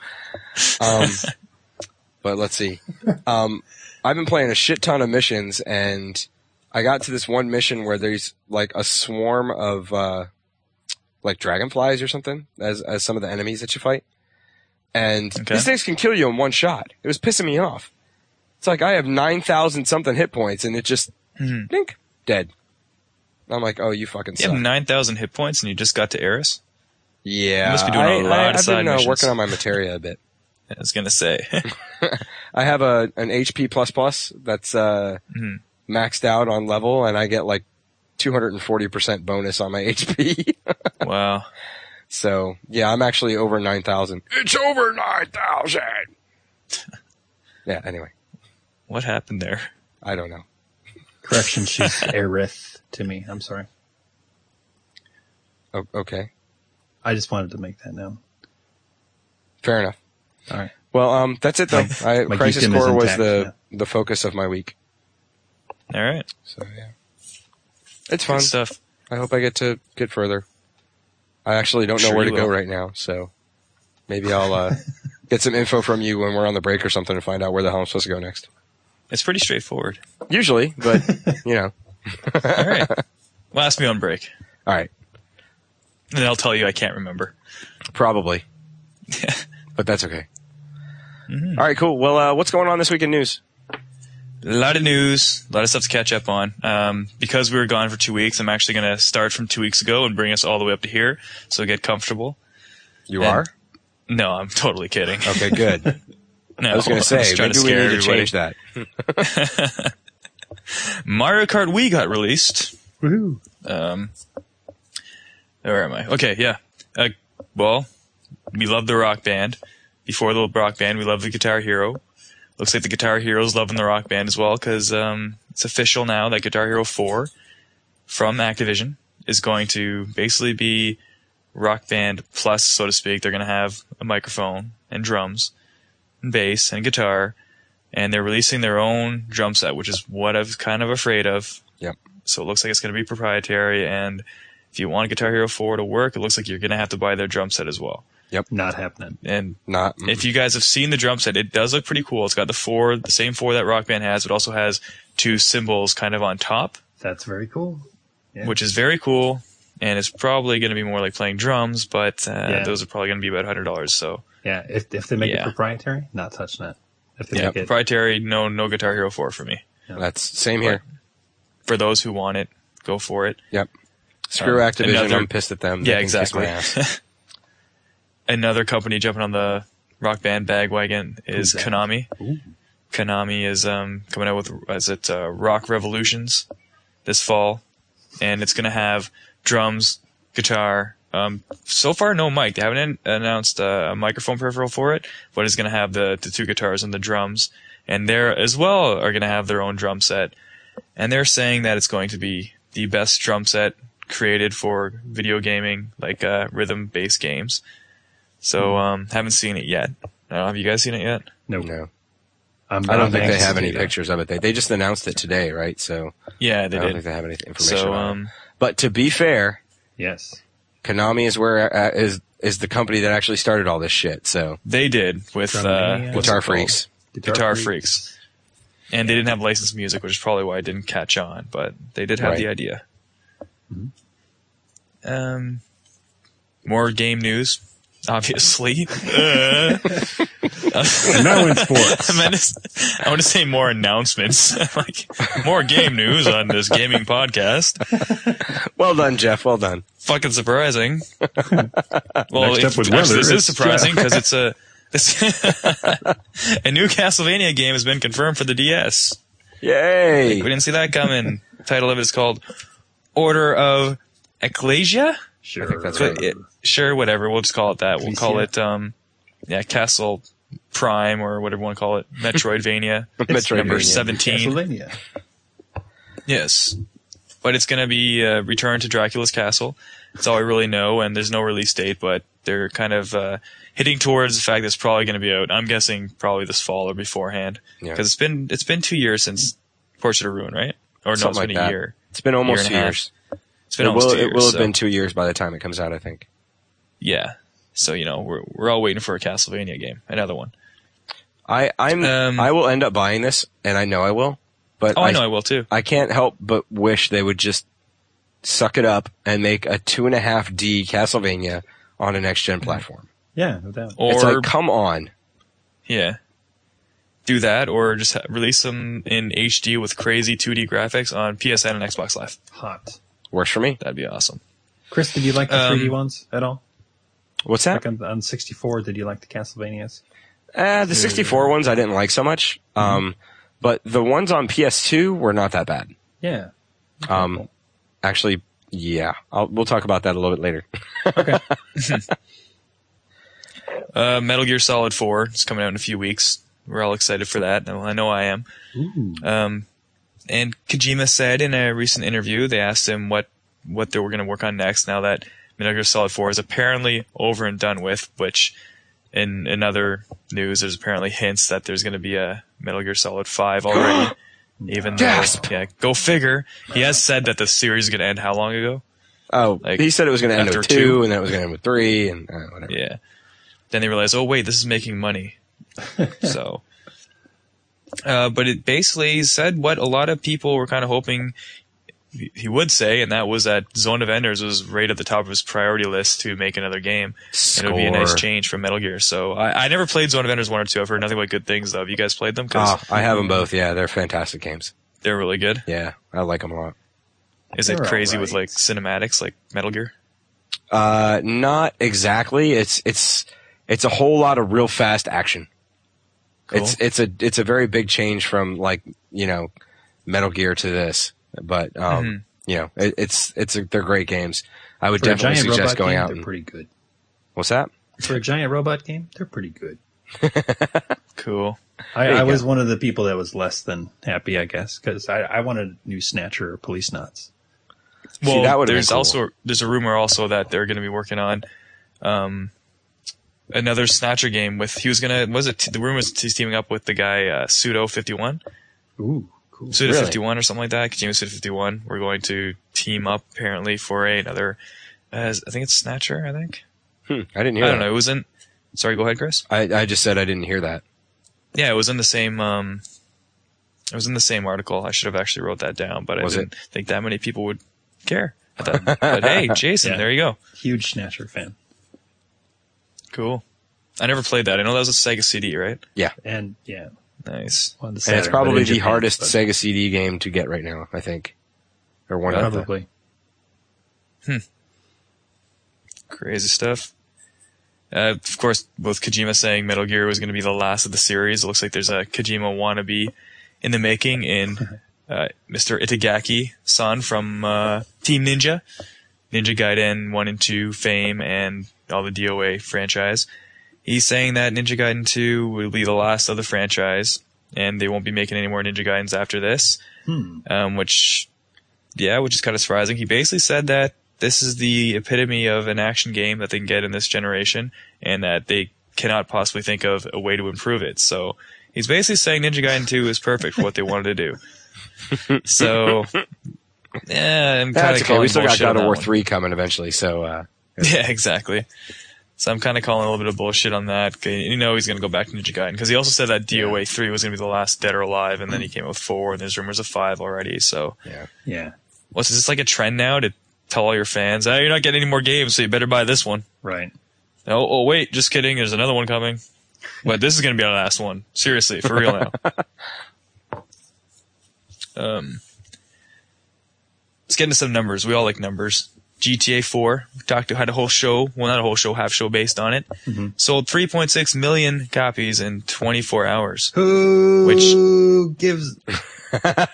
But let's see. I've been playing a shit ton of missions, and I got to this one mission where there's like a swarm of like dragonflies or something as some of the enemies that you fight, and Okay. these things can kill you in one shot. It was pissing me off. It's like I have 9,000 something hit points, and it just dink, dead. I'm like, oh, you fucking You suck. have 9,000 hit points, and you just got to Eris. Yeah, You must be doing a lot of I've side been missions. working on my materia a bit. I was gonna say. I have an HP that's maxed out on level, and I get like 240% bonus on my HP. Wow. So yeah, I'm actually over 9,000. It's over 9,000. Yeah. Anyway, What happened there? I don't know. Correction, she's Aerith to me. I'm sorry. Okay, I just wanted to make that known. fair enough. All right. Well, that's it though. my Crisis geekdom is Core was intact, the focus of my week. All right. So yeah, it's fun. Good stuff. I hope I get to get further. I actually don't know Sure where to you go will. right now, so maybe I'll get some info from you when we're on the break or something to find out where the hell I'm supposed to go next. It's pretty straightforward. Usually, but All right. Well, ask me on break, All right, and I'll tell you I can't remember. probably, but that's okay. All right, cool. Well, what's going on this week in news? A lot of news, a lot of stuff to catch up on. Because we were gone for 2 weeks, I'm actually going to start from 2 weeks ago and bring us all the way up to here, so get comfortable. You And- are? No, I'm totally kidding. Okay, good. No, I was going to I'm just say, trying maybe we scare need to everybody. change that. Mario Kart Wii got released. Woohoo. Where am I? Okay, yeah. Well, we love the Rock Band. Before the Rock Band, we love the Guitar Hero. Looks like the Guitar Hero's loving the Rock Band as well, because it's official now that Guitar Hero 4 from Activision is going to basically be Rock Band Plus, so to speak. They're going to have a microphone and drums and bass and guitar, and they're releasing their own drum set, which is what I was kind of afraid of. Yep. So it looks like it's going to be proprietary, and if you want Guitar Hero 4 to work, it looks like you're going to have to buy their drum set as well. Not happening. And Not. if you guys have seen the drum set, it does look pretty cool. It's got the same four that Rock Band has, but also has two cymbals kind of on top, That's very cool. Yeah. which is very cool. And it's probably going to be more like playing drums, but those are probably going to be about $100. So Yeah, if they make it Yeah. proprietary, not touching it. If they yeah, make it, proprietary, no Guitar Hero 4 for me. That's same here. For those who want it, go for it. Yep. Screw Activision. another- I'm pissed at them. They Yeah, can kiss exactly. my ass. Another company jumping on the Rock Band bandwagon is Who's that? Konami. Ooh. Konami is coming out with Rock Revolutions this fall, and it's going to have drums, guitar. So far, no mic. They haven't announced a microphone peripheral for it, but it's going to have the two guitars and the drums, and they're as well are going to have their own drum set. And they're saying that it's going to be the best drum set created for video gaming, like rhythm-based games. So haven't seen it yet. Have you guys seen it yet? Nope. No. I'm I don't think they anxious have to any do that. pictures of it. They just announced it today, right? So Yeah, they I don't did. think they have any information So on it. But to be fair, Yes. Konami is the company that actually started all this shit. So they did with Drumania. what's Guitar it called? Freaks. Guitar Freaks. And they didn't have licensed music, which is probably why it didn't catch on, but they did have Right. the idea. More game news, obviously. And now in sports. I want to say more announcements, like more game news on this gaming podcast. Well done, Jeff. Well done. Fucking surprising. Well, Next up with actually, weather, this is it's surprising because it's a new Castlevania game has been confirmed for the DS. Yay! We didn't see that coming. The title of it is called Order of Ecclesia. Sure. I think that's But right. sure, whatever. We'll just call it that. We'll call it, Ecclesia. Castle Prime or whatever you want to call it. Metroidvania. Metroidvania. Number 17. Castlevania. Yes. But it's going to be Return to Dracula's Castle. That's all I really know, and there's no release date, but they're kind of hitting towards the fact that it's probably going to be out. I'm guessing probably this fall or beforehand. Yeah. Because it's been 2 years since Portrait of Ruin, right? Or no, Something it's been like a that. year. It's been almost Year 2 and a half. years. It's been almost 2 years. It will have so- been 2 years by the time it comes out, I think. Yeah. So, we're all waiting for a Castlevania game. Another one. I will end up buying this, and I know I will. But Oh, I know I will too. I can't help but wish they would just suck it up and make a 2.5D Castlevania on a next gen platform. Yeah, no doubt. Or, It's like, come on. yeah. Do that, or just release them in HD with crazy 2D graphics on PSN and Xbox Live. Hot. Works for me. That'd be awesome. Chris, did you like the 3D ones at all? What's that? Like on 64, did you like the Castlevanias? The 64 ones I didn't like so much. But the ones on PS2 were not that bad. Yeah. Actually, yeah. We'll talk about that a little bit later. Okay. Metal Gear Solid 4 is coming out in a few weeks. We're all excited for that. Well, I know I am. Ooh. And Kojima said in a recent interview, they asked him what they were going to work on next now that Metal Gear Solid 4 is apparently over and done with, which in other news, there's apparently hints that there's going to be a Metal Gear Solid 5 already. Even though, Gasp! yeah, go figure. He has said that the series is going to end how long ago? Oh, Like, he said it was going to end after with 2, and then it was going to end with 3, and whatever. Yeah. Then they realized, oh wait, this is making money. So, but it basically said what a lot of people were kind of hoping he would say, and that was that Zone of Enders was right at the top of his priority list to make another game. And it would be a nice Score. change from Metal Gear. So I never played Zone of Enders 1 or 2. I've heard nothing but good things though. Have you guys played them? Because I have them both. Yeah, they're fantastic games. they're really good. Yeah, I like them a lot. Is it They're crazy with alright. like cinematics like Metal Gear? Not exactly. It's a whole lot of real fast action. Cool. It's a very big change from like, Metal Gear to this. But they're great games. I would For a definitely giant suggest robot going game, out they're and pretty good. what's that? For a giant robot game, they're pretty good. Cool. I was one of the people that was less than happy, I guess, because I wanted new Snatcher or Police Knots. See, that would've been there's cool. there's a rumor also that they're going to be working on another Snatcher game with the rumor was he's teaming up with the guy Pseudo 51. Ooh, cool. Pseudo Really? 51 or something like that. Kojima Pseudo 51. We're going to team up apparently for another. I think it's Snatcher. I think. I didn't hear I that. don't know. It was in. Sorry, go ahead, Chris. I just said I didn't hear that. Yeah, it was in the same. It was in the same article. I should have actually wrote that down, but Was I didn't think that many people would care. But hey, Jason, Yeah. there you go. Huge Snatcher fan. Cool. I never played that. I know that was a Sega CD, right? And yeah, Nice. wanted to say And it's that, probably but in the Japan, hardest but Sega CD game to get right now, I think. Or one of them. Probably. Crazy stuff. Of course, both Kojima saying Metal Gear was going to be the last of the series. It looks like there's a Kojima wannabe in the making in Mr. Itagaki-san from Team Ninja. Ninja Gaiden 1 and 2 fame and all the DOA franchise. He's saying that Ninja Gaiden 2 will be the last of the franchise, and they won't be making any more Ninja Gaidens after this, which is kind of surprising. He basically said that this is the epitome of an action game that they can get in this generation, and that they cannot possibly think of a way to improve it. So he's basically saying Ninja Gaiden 2 is perfect for what they wanted to do. So, yeah, I'm kind That's of okay. calling We still got bullshit God on of that War one. 3 coming eventually, so Yeah, exactly. So I'm kind of calling a little bit of bullshit on that. 'Cause you know he's going to go back to Ninja Gaiden, because he also said that DOA 3 was going to be the last Dead or Alive, and then he came out with 4, and there's rumors of 5 already. So, Yeah, is this like a trend now to tell all your fans, "Oh, you're not getting any more games, so you better buy this one"? right. Oh, wait, just kidding. There's another one coming. But this is going to be our last one. Seriously, for real now. Let's get into some numbers. We all like numbers. GTA 4, had a whole show, well, not a whole show, half show based on it. Sold 3.6 million copies in 24 hours. Who gives? Wait,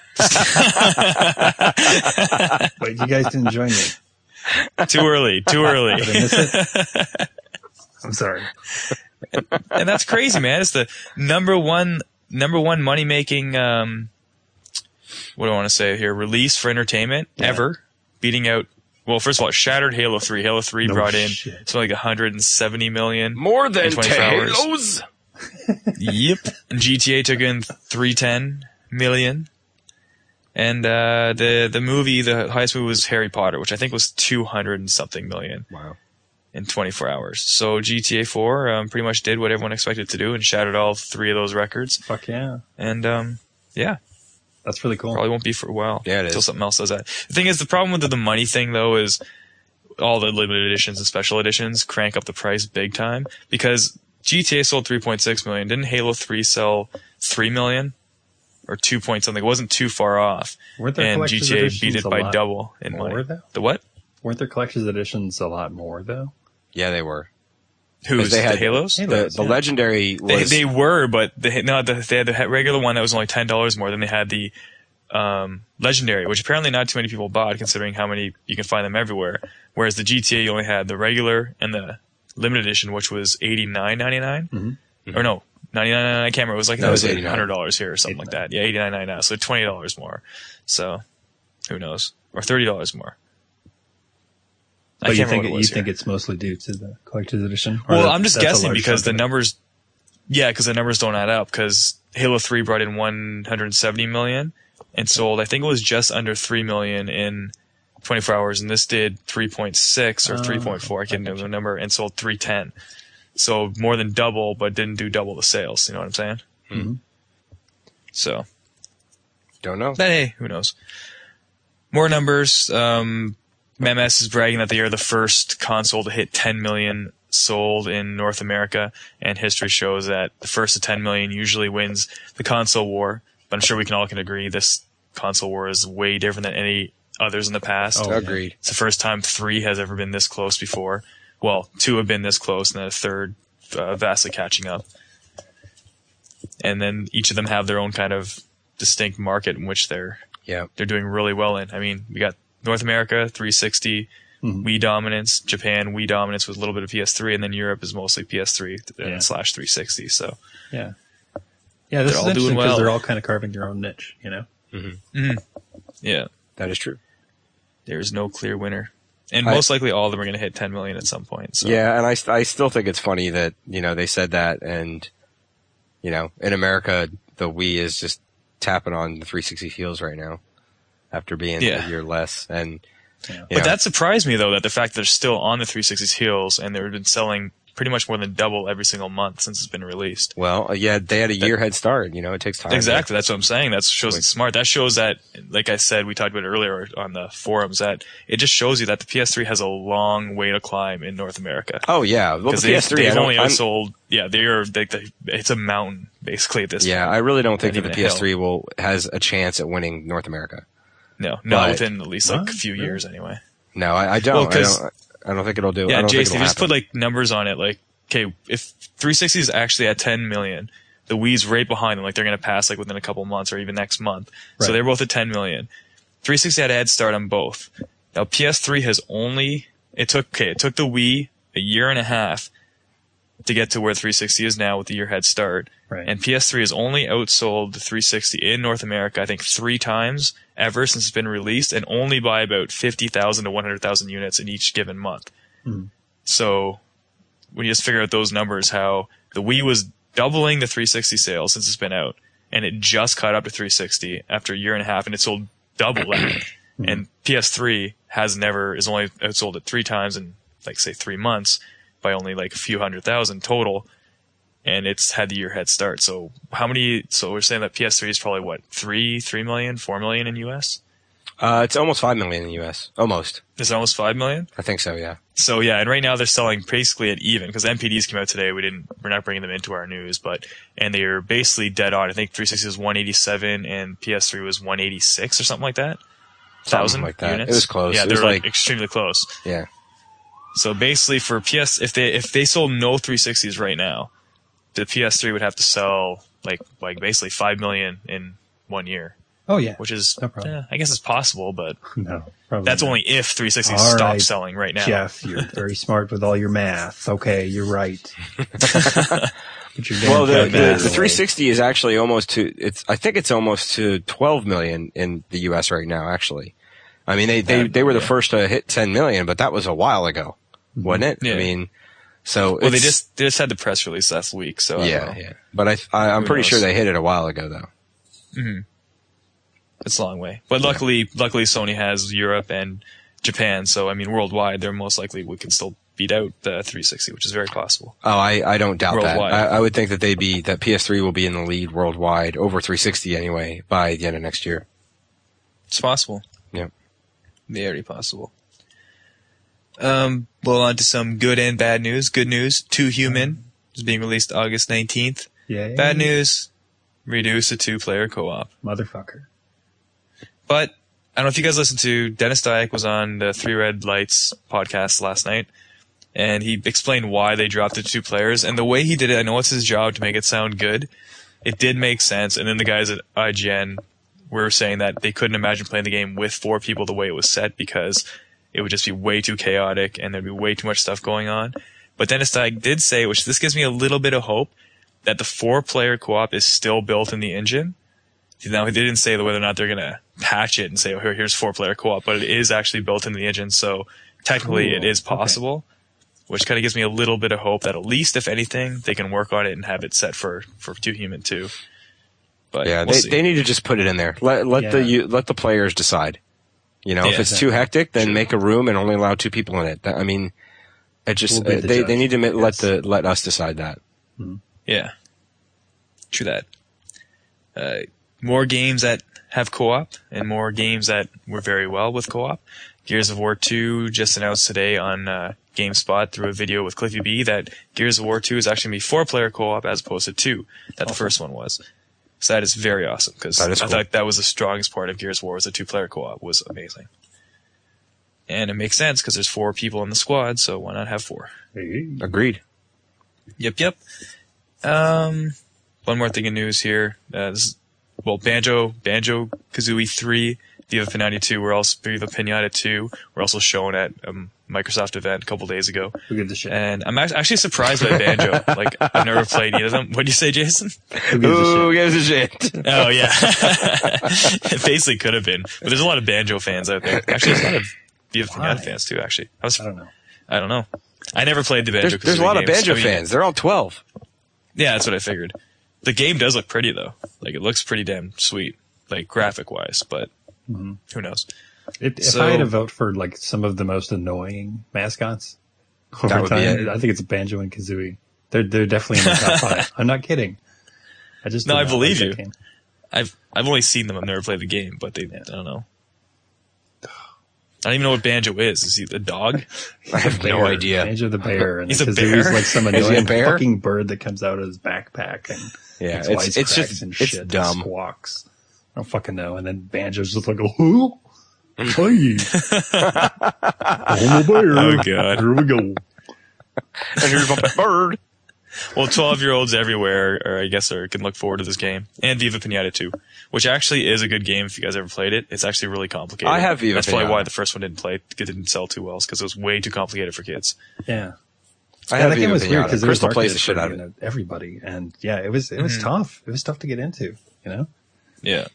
you guys didn't join me. Too early. Did I miss it? I'm sorry. And that's crazy, man. It's the number one money making, what do I want to say here? Release for entertainment ever, beating out. Well, first of all, it shattered Halo 3. Halo 3 brought in something like 170 million. more than in 24 hours. Halos. Yep. And GTA took in 310 million. And the movie, the highest movie was Harry Potter, which I think was 200 and something million. Wow. In 24 hours. So GTA 4 pretty much did what everyone expected it to do and shattered all 3 of those records. Fuck yeah, And yeah, that's really cool. probably won't be for a while. Yeah, it Until is. something else does that. The thing is, the problem with the money thing, though, is all the limited editions and special editions crank up the price big time. Because GTA sold 3.6 million. Didn't Halo 3 sell 3 million? Or 2 point something. It wasn't too far off. Weren't there And collector's GTA editions beat it a by lot double in more, money. though? The what? Weren't there collector's editions a lot more though? Yeah, they were. Who's they had the Halos? The yeah. legendary was They were, but they had the regular one that was only $10 more. Then they had the legendary, which apparently not too many people bought, considering how many you can find them everywhere. Whereas the GTA, you only had the regular and the limited edition, which was $89.99, or no, $99.99. I can't remember. It was like That was $100 here or something like that. Yeah, $89.99. So $20 more. So who knows? Or $30 more. I But can't you remember what it was think here. it's mostly due to the collector's edition? Or Well, that- I'm just that's a guessing large because the chunk of it? numbers, because the numbers don't add up. Because Halo 3 brought in 170 million and sold, I think it was just under 3 million in 24 hours, and this did 3.6 or 3.4, I can't remember the number, and sold 310. So more than double, but didn't do double the sales. You know what I'm saying? Mm-hmm. So, don't know. but hey, who knows? More numbers. MMS is bragging that they are the first console to hit 10 million sold in North America, and history shows that the first to 10 million usually wins the console war. But I'm sure we can all agree this console war is way different than any others in the past. Oh, yeah. Agreed. It's the first time 3 has ever been this close before. Well, 2 have been this close, and then a third vastly catching up. And then each of them have their own kind of distinct market in which they're Yeah. doing really well in. I mean, we got North America, 360, Wii dominance, Japan, Wii dominance with a little bit of PS3, and then Europe is mostly PS3 Yeah. slash 360. So, Yeah. Yeah, this They're is all doing interesting because well. they're all kind of carving their own niche, you know? yeah. That is true. There's no clear winner. And most likely all of them are going to hit 10 million at some point. So. Yeah, and I still think it's funny that, they said that, and, in America, the Wii is just tapping on the 360 heels right now after being a year less. And But that surprised me, though, that the fact that they're still on the 360's heels and they've been selling pretty much more than double every single month since it's been released. Well, yeah, they had a year head start. It takes time. Exactly. That's what I'm saying. That shows it's smart. That shows that, like I said, we talked about it earlier on the forums, that it just shows you that the PS3 has a long way to climb in North America. Oh, yeah. Well, the PS3, they've only outsold, it's a mountain, basically, at this point. Yeah, I really don't think that the PS3 has a chance at winning North America. No, not within at least a few years anyway. No, I don't. I don't think it'll do. Yeah, Jason, if you just put numbers on it, okay, if 360 is actually at 10 million, the Wii's right behind them, they're going to pass within a couple months or even next month. Right. So they're both at 10 million. 360 had a head start on both. Now PS3 has it took the Wii a year and a half to get to where 360 is now with the year head start. Right. And PS3 has only outsold the 360 in North America, I think 3 times ever since it's been released, and only by about 50,000 to 100,000 units in each given month. Mm. So when you just figure out those numbers, how the Wii was doubling the 360 sales since it's been out, and it just caught up to 360 after a year and a half, and it sold double that. And PS3 is only outsold it 3 times in, say 3 months by only a few 100,000 total. And it's had the year head start. So so we're saying that PS3 is probably what, 3 million, 4 million in US? It's almost 5 million in the US. Almost. Is it almost 5 million? I think so, yeah. So yeah, and right now they're selling basically at even, because MPDs came out today. We're not bringing them into our news, and they're basically dead on. I think 360 was 187 and PS3 was 186 or something like that. Something like that. Units. It was close. Yeah, they're extremely close. Yeah. So basically for if they sold no 360s right now, the PS3 would have to sell basically 5 million in 1 year. Oh yeah, which is no problem. I guess it's possible, but no, probably that's not. only if 360 All stops right, selling right now. Jeff, you're very smart with all your math. Okay, you're right. Well, the 360 is actually I think it's almost to 12 million in the US right now, actually. I mean, they were the first to hit 10 million, but that was a while ago, wasn't it? Yeah. I mean, so they just had the press release last week, so yeah. But I'm pretty sure they hit it a while ago, though. Mm-hmm. It's a long way, but luckily Sony has Europe and Japan, so I mean worldwide, they're most likely we can still beat out the 360, which is very possible. Oh, I don't doubt worldwide. that. I would think that that PS3 will be in the lead worldwide over 360 anyway by the end of next year. It's possible. Yeah. Very possible. Well, on to some good and bad news. Good news, Too Human is being released August 19th. Yeah. Bad news, reduce to 2-player co-op. Motherfucker. But I don't know if you guys listened to Dennis Dyack was on the 3 Red Lights podcast last night, and he explained why they dropped it to 2 players. And the way he did it, I know it's his job to make it sound good. It did make sense. And then the guys at IGN were saying that they couldn't imagine playing the game with 4 people the way it was set because it would just be way too chaotic and there'd be way too much stuff going on. But Dennis Dyack did say, which this gives me a little bit of hope, that the 4-player co-op is still built in the engine. Now, they didn't say whether or not they're going to patch it and say, oh, here's 4-player co-op, but it is actually built into the engine. So technically it is possible, which kind of gives me a little bit of hope that at least, if anything, they can work on it and have it set for Too Human 2. But yeah, they need to just put it in there. Let the players decide. If it's too hectic, then make a room and only allow 2 people in it. I mean, it just they need to let us decide that. Mm-hmm. Yeah, true that. More games that have co-op and more games that work very well with co-op. Gears of War 2 just announced today on GameSpot through a video with Cliffy B that Gears of War 2 is actually going to be 4-player co-op as opposed to 2 that the first one was. So that is very awesome because I thought that was the strongest part of Gears of War was the 2-player co-op was amazing. And it makes sense because there's 4 people in the squad, so why not have 4? Agreed. Yep. One more thing in news here. Banjo-Kazooie 3 Viva Pinata 2. Viva Pinata 2. We're also shown at Microsoft event a couple days ago. Who gives a shit? And I'm actually surprised by Banjo. Like, I've never played either of them. What do you say, Jason? Who gives a shit? Oh, yeah. It basically could have been. But there's a lot of Banjo fans out there. Actually, there's a lot of Viva Pinata fans, too, actually. I don't know. I don't know. I never played the Banjo. There's a lot of Banjo fans. They're all 12. Yeah, that's what I figured. The game does look pretty, though. Like, it looks pretty damn sweet, like, graphic-wise, but who knows? If I had to vote for, like, some of the most annoying mascots That over would be time, it. I think it's Banjo and Kazooie. They're definitely in the top 5. I'm not kidding. I just No, did I not believe like you. that game. I've only seen them. I've never played the game, but I don't know. I don't even know what Banjo is. Is he the dog? I have no Bear. idea. Banjo the bear, and He's a Kazooie's bear? like some Is he a annoying bear? fucking bird that comes out of his backpack and Yeah, makes it's wisecracks just and it's shit dumb. and squawks. I don't fucking know. And then Banjo's just like, oh, hey, I'm a bear. Oh, God. Here we go. And here's a bird. Well, 12-year-olds everywhere, or I guess, can look forward to this game. And Viva Pinata 2, which actually is a good game if you guys ever played it. It's actually really complicated. I have Viva That's probably Pinata. why the first one didn't sell too well, because it was way too complicated for kids. Yeah. I Yeah, have that game Viva was weird Pinata. because it was Crystal plays marketed the shit for, out of it. everybody, and yeah, it was tough. It was tough to get into, you know. Yeah.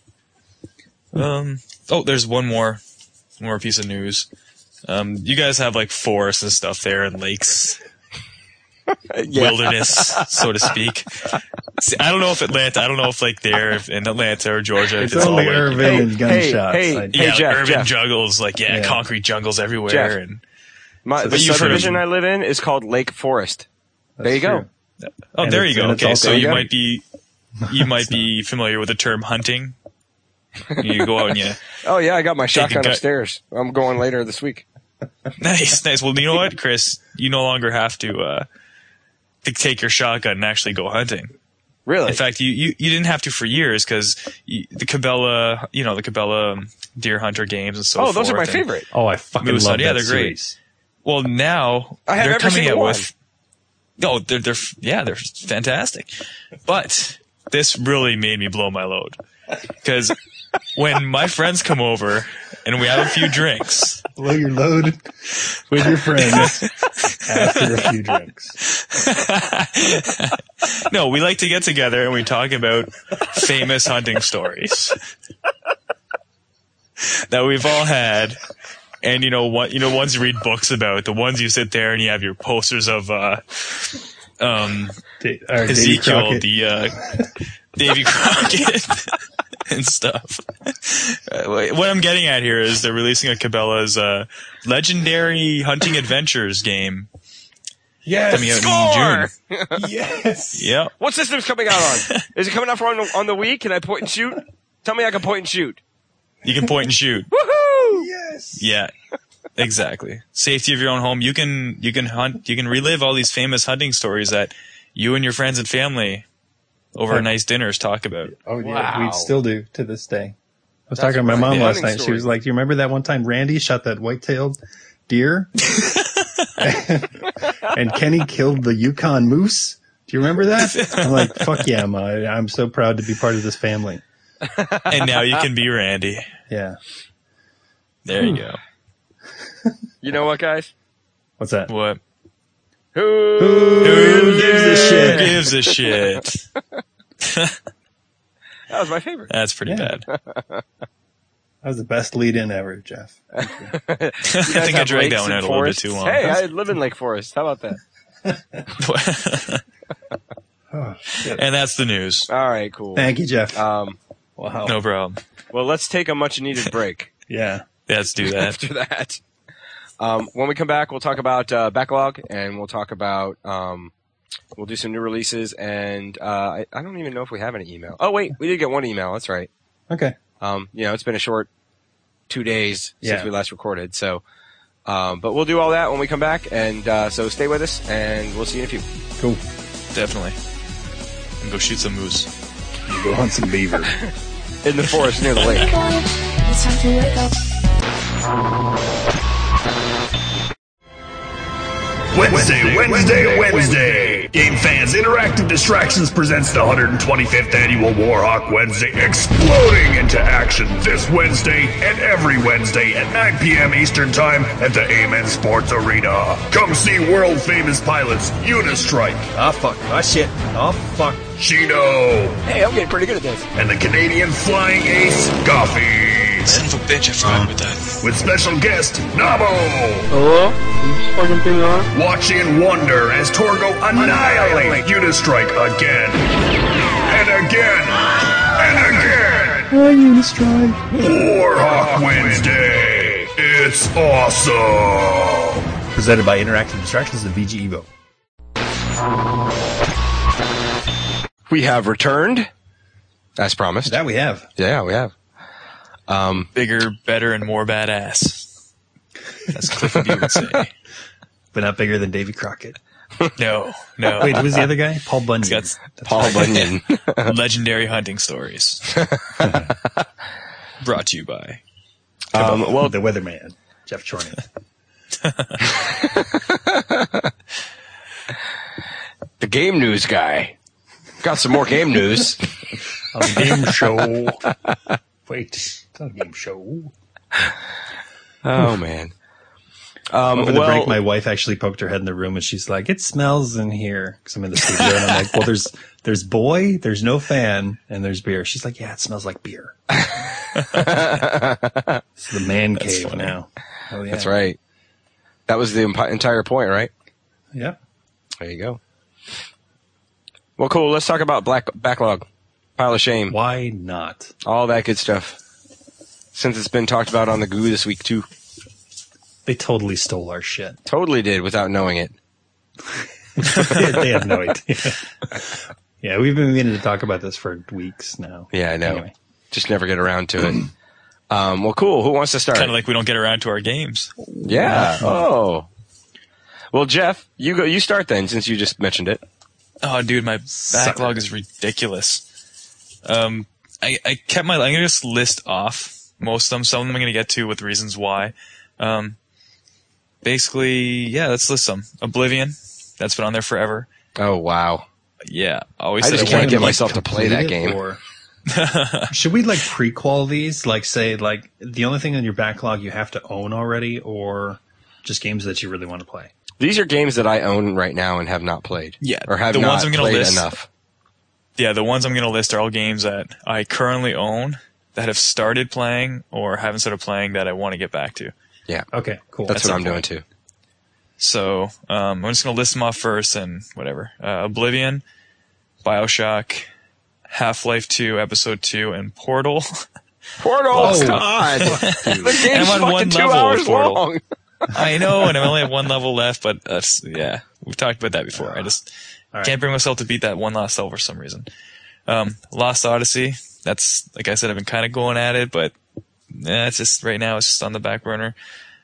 There's one more piece of news. You guys have like forests and stuff there and lakes. Wilderness, so to speak. See, I don't know if like there in Atlanta or Georgia, It's if it's all only like, urban and gunshots. hey, Like, yeah, like Jeff, urban Jeff. jungles, like Yeah. concrete jungles everywhere. Jeff. And The but you've heard of- subdivision I live in is called Lake Forest. that's There you go. true. oh, And there it's- you go. and it's Okay, also- so There you you go. might be familiar with the term hunting. You go out and you Oh yeah, I got my shotgun gut. upstairs. I'm going later this week. nice. Well, you know what, Chris? You no longer have to take your shotgun and actually go hunting. Really? In fact, you didn't have to for years because the Cabela, the Cabela deer hunter games and so forth. oh, those are my and- favorite. Oh, I fucking Moose love Hunt. Yeah, that they're great. series. Well, now I have they're every coming single out one. with. No, they're fantastic, but this really made me blow my load because when my friends come over and we have a few drinks. Blow your load with your friends after a few drinks. No, we like to get together and we talk about famous hunting stories that we've all had. And ones you read books about, the ones you sit there and you have your posters of Davy Ezekiel, Crockett. Davy Crockett and stuff. What I'm getting at here is they're releasing a Cabela's Legendary Hunting Adventures game coming out Score! in June. Yes. Yep. What system's coming out on? Is it coming out on the Wii? Can I point and shoot? Tell me I can point and shoot. You can point and shoot. Woohoo! Yes. Yeah. Exactly. Safety of your own home. You can hunt. You can relive all these famous hunting stories that you and your friends and family over a nice dinners talk about. Oh yeah, Wow. we still do to this day. I was That's talking to my a mom funny last hunting night. She story. was like, "Do you remember that one time Randy shot that white-tailed deer, and Kenny killed the Yukon moose? Do you remember that?" I'm like, "Fuck yeah, Ma! I'm so proud to be part of this family." And now you can be Randy. Yeah. There you go. You know what, guys? What? What's that? Who gives a shit? Who gives a shit? That was my favorite. That's pretty Yeah. bad. That was the best lead-in ever, Jeff. I think I dragged that one out a little bit too long. Hey, I live in Lake Forest. How about that? Oh, shit. And that's the news. All right, cool. Thank you, Jeff. Wow. No problem. Well, let's take a much-needed break Yeah. Let's do that. after that. When we come back, we'll talk about backlog, and we'll talk about we'll do some new releases, and I don't even know if we have any email. Oh, wait, we did get one email. That's right. Okay. It's been a short 2 days since Yeah. we last recorded, so but we'll do all that when we come back, and so stay with us, and we'll see you in a few. Cool. Definitely. And go shoot some moose. You go hunt some beaver. In the forest near the lake. It's time to wake up. Wednesday. Game fans, Interactive Distractions presents the 125th Annual Warhawk Wednesday, exploding into action this Wednesday and every Wednesday at 9 p.m. Eastern Time at the Amen Sports Arena. Come see world-famous pilots Unistrike. Ah, fuck. Ah, shit. Oh, fuck. Chino. Hey, I'm getting pretty good at this. And the Canadian flying ace, Goffy. Son of a bitch, I forgot about that. With special guest, Nabo. Hello? Is this fucking thing on? Watch in wonder as Torgo annihilate Unistrike again. And again. And again. Hi, Unistrike. Warhawk Wednesday. It's awesome. Presented by Interactive Distractions and VG Evo. We have returned, as promised. That we have. Yeah, we have. Bigger, better, and more badass. As Clifford B would say. But not bigger than Davy Crockett. No. Wait, who's the other guy? Paul Bunyan. He's got Paul Bunyan. legendary hunting stories. Brought to you by. Well, the weatherman, Jeff Chorney. The game news guy. Got some more game news. On the game show. Wait, it's not a game show. Oh, man. Over the break, my wife actually poked her head in the room and she's like, "It smells in here." Because I'm in the studio and I'm like, "Well, there's boy, there's no fan, and there's beer." She's like, "Yeah, it smells like beer." It's the man cave funny. now. Oh, yeah. That's right. That was the entire point, right? Yeah. There you go. Well, cool. Let's talk about backlog. Pile of shame. Why not? All that good stuff. Since it's been talked about on the Goo this week, too. They totally stole our shit. Totally did without knowing it. They have no idea. Yeah, we've been meaning to talk about this for weeks now. Yeah, I know. Anyway. Just never get around to it. Well, cool. Who wants to start? Kind of like we don't get around to our games. Yeah. Oh. Well, Jeff, you go. You start then, since you just mentioned it. Oh, dude, my backlog is ridiculous. I kept I'm going to just list off most of them. Some of them I'm going to get to with reasons why. Basically, yeah, let's list some. Oblivion. That's been on there forever. Oh, wow. Yeah. Always I said just I can't wanted get to myself to play that game. Or should we like prequel these? Like say like the only thing on your backlog you have to own already, or just games that you really want to play? These are games that I own right now and have not played. Yeah, Or have the not ones I'm gonna played list- enough. Yeah, the ones I'm going to list are all games that I currently own that have started playing or haven't started playing that I want to get back to. Yeah. Okay, cool. That's what some I'm doing point. too. So I'm just going to list them off first and whatever. Oblivion, BioShock, Half-Life 2, Episode 2, and Portal. Portal! Oh, God! The game's I'm on fucking one 2 level hours with Portal. long. I know, and I only have one level left, but yeah, we've talked about that before. I just right. can't bring myself to beat that one last level for some reason. Lost Odyssey, that's, like I said, I've been kind of going at it, but it's just, right now, it's just on the back burner.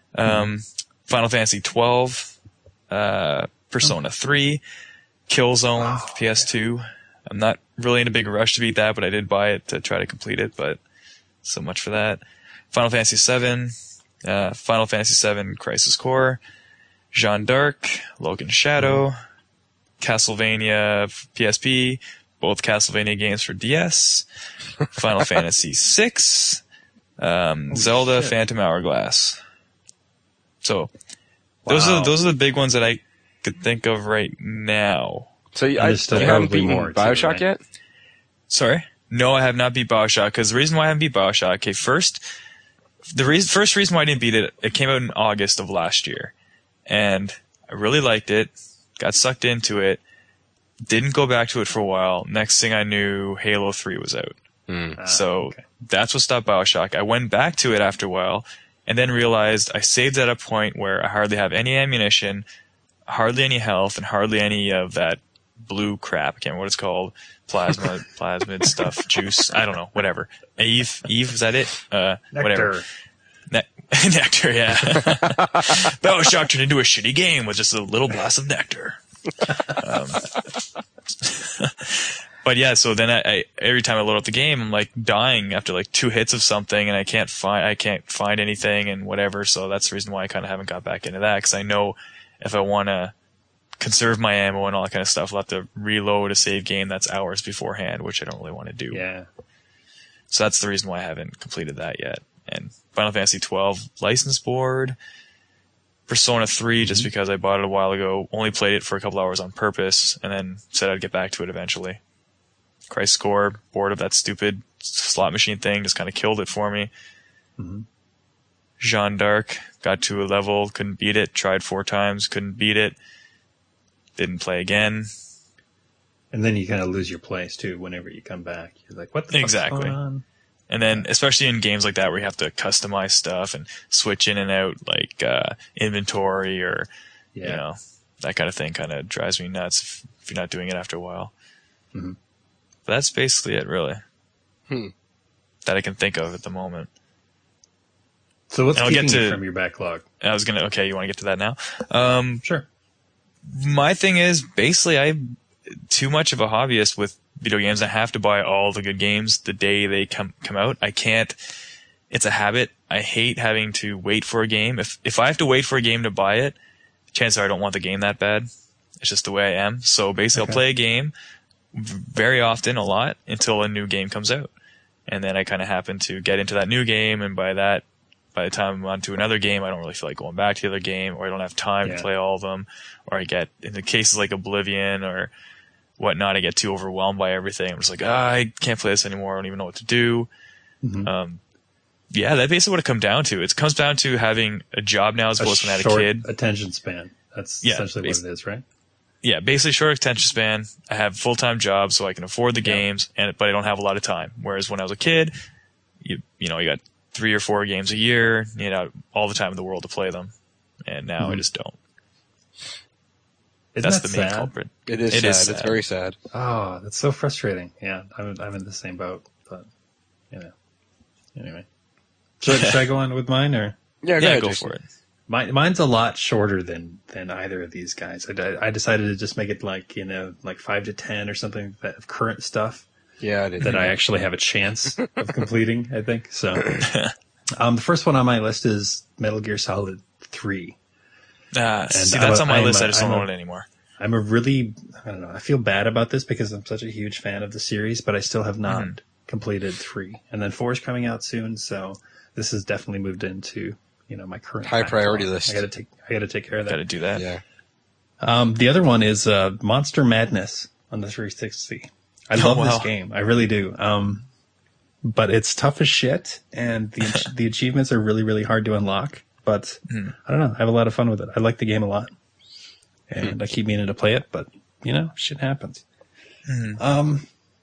Final Fantasy 12, Persona 3, Killzone, PS2. I'm not really in a big rush to beat that, but I did buy it to try to complete it, but so much for that. Final Fantasy 7, Final Fantasy 7 Crisis Core, Jeanne d'Arc, Logan Shadow, Castlevania PSP, both Castlevania games for DS, Final Fantasy 6, Zelda shit. Phantom Hourglass. So those are the big ones that I could think of right now. So you there's still haven't probably beaten more, too, BioShock right? yet? Sorry? No, I have not beat BioShock, because the reason why I haven't beat BioShock, okay, first reason why I didn't beat it, it came out in August of last year. And I really liked it, got sucked into it, didn't go back to it for a while. Next thing I knew, Halo 3 was out. So that's what stopped BioShock. I went back to it after a while, and then realized I saved at a point where I hardly have any ammunition, hardly any health, and hardly any of that blue crap. I can't remember what it's called. Plasmid stuff, juice. I don't know. Whatever. Eve, is that it? Whatever. Nectar, yeah. BioShock turned into a shitty game with just a little blast of nectar. But yeah, so then I every time I load up the game, I'm like dying after like 2 hits of something, and I can't find anything and whatever. So that's the reason why I kind of haven't got back into that, because I know if I want to conserve my ammo and all that kind of stuff. I'll have to reload a save game that's hours beforehand, which I don't really want to do. Yeah. So that's the reason why I haven't completed that yet. And Final Fantasy 12 license board, Persona 3, just because I bought it a while ago, only played it for a couple hours on purpose, and then said I'd get back to it eventually. Christ Score, bored of that stupid slot machine thing, just kind of killed it for me. Mm-hmm. Jeanne d'Arc, got to a level, couldn't beat it, tried 4 times, couldn't beat it, didn't play again. And then you kind of lose your place too whenever you come back. You're like, what the fuck's Exactly. going on? And then, especially in games like that where you have to customize stuff and switch in and out, like inventory or, you know, that kind of thing kind of drives me nuts if you're not doing it after a while. Mm-hmm. But that's basically it, really. That I can think of at the moment. So what's And I'll keeping get you to- from your backlog? I was going to, okay, you want to get to that now? Sure. My thing is, basically, I'm too much of a hobbyist with video games. I have to buy all the good games the day they come out. I can't. It's a habit. I hate having to wait for a game. If I have to wait for a game to buy it, chances are I don't want the game that bad. It's just the way I am. So basically, I'll play a game very often, a lot, until a new game comes out. And then I kind of happen to get into that new game, and by the time I'm on to another game, I don't really feel like going back to the other game, or I don't have time to play all of them, or I get, in the cases like Oblivion or whatnot, I get too overwhelmed by everything. I'm just like, I can't play this anymore. I don't even know what to do. Mm-hmm. Yeah, that's basically what it comes down to. It comes down to having a job now as opposed to when I had a short kid. attention span. That's essentially what it is, right? Yeah, basically short attention span. I have a full-time job, so I can afford the games, but I don't have a lot of time. Whereas when I was a kid, you got 3 or 4 games a year, you know, all the time in the world to play them. And now I just don't. Isn't That's that the main sad? culprit. It is sad. It's very sad. Oh, that's so frustrating. Yeah, I'm in the same boat, but anyway. Should I go on with mine or? Yeah, Go for it. Mine's a lot shorter than either of these guys. I decided to just make it like 5 to 10 or something of current stuff. Yeah, I did. That I actually have a chance of completing, I think. So, the first one on my list is Metal Gear Solid 3. See, that's on my list. I just don't own it anymore. I'm a really, I don't know, I feel bad about this because I'm such a huge fan of the series, but I still have not completed 3. And then 4 is coming out soon, so this has definitely moved into, my current high priority backlog. list. I gotta take care of that. Got to do that. Yeah. The other one is Monster Madness on the 360. I love this wow. game. I really do. But it's tough as shit, and the achievements are really, really hard to unlock. But I don't know. I have a lot of fun with it. I like the game a lot, and I keep meaning to play it. But shit happens. The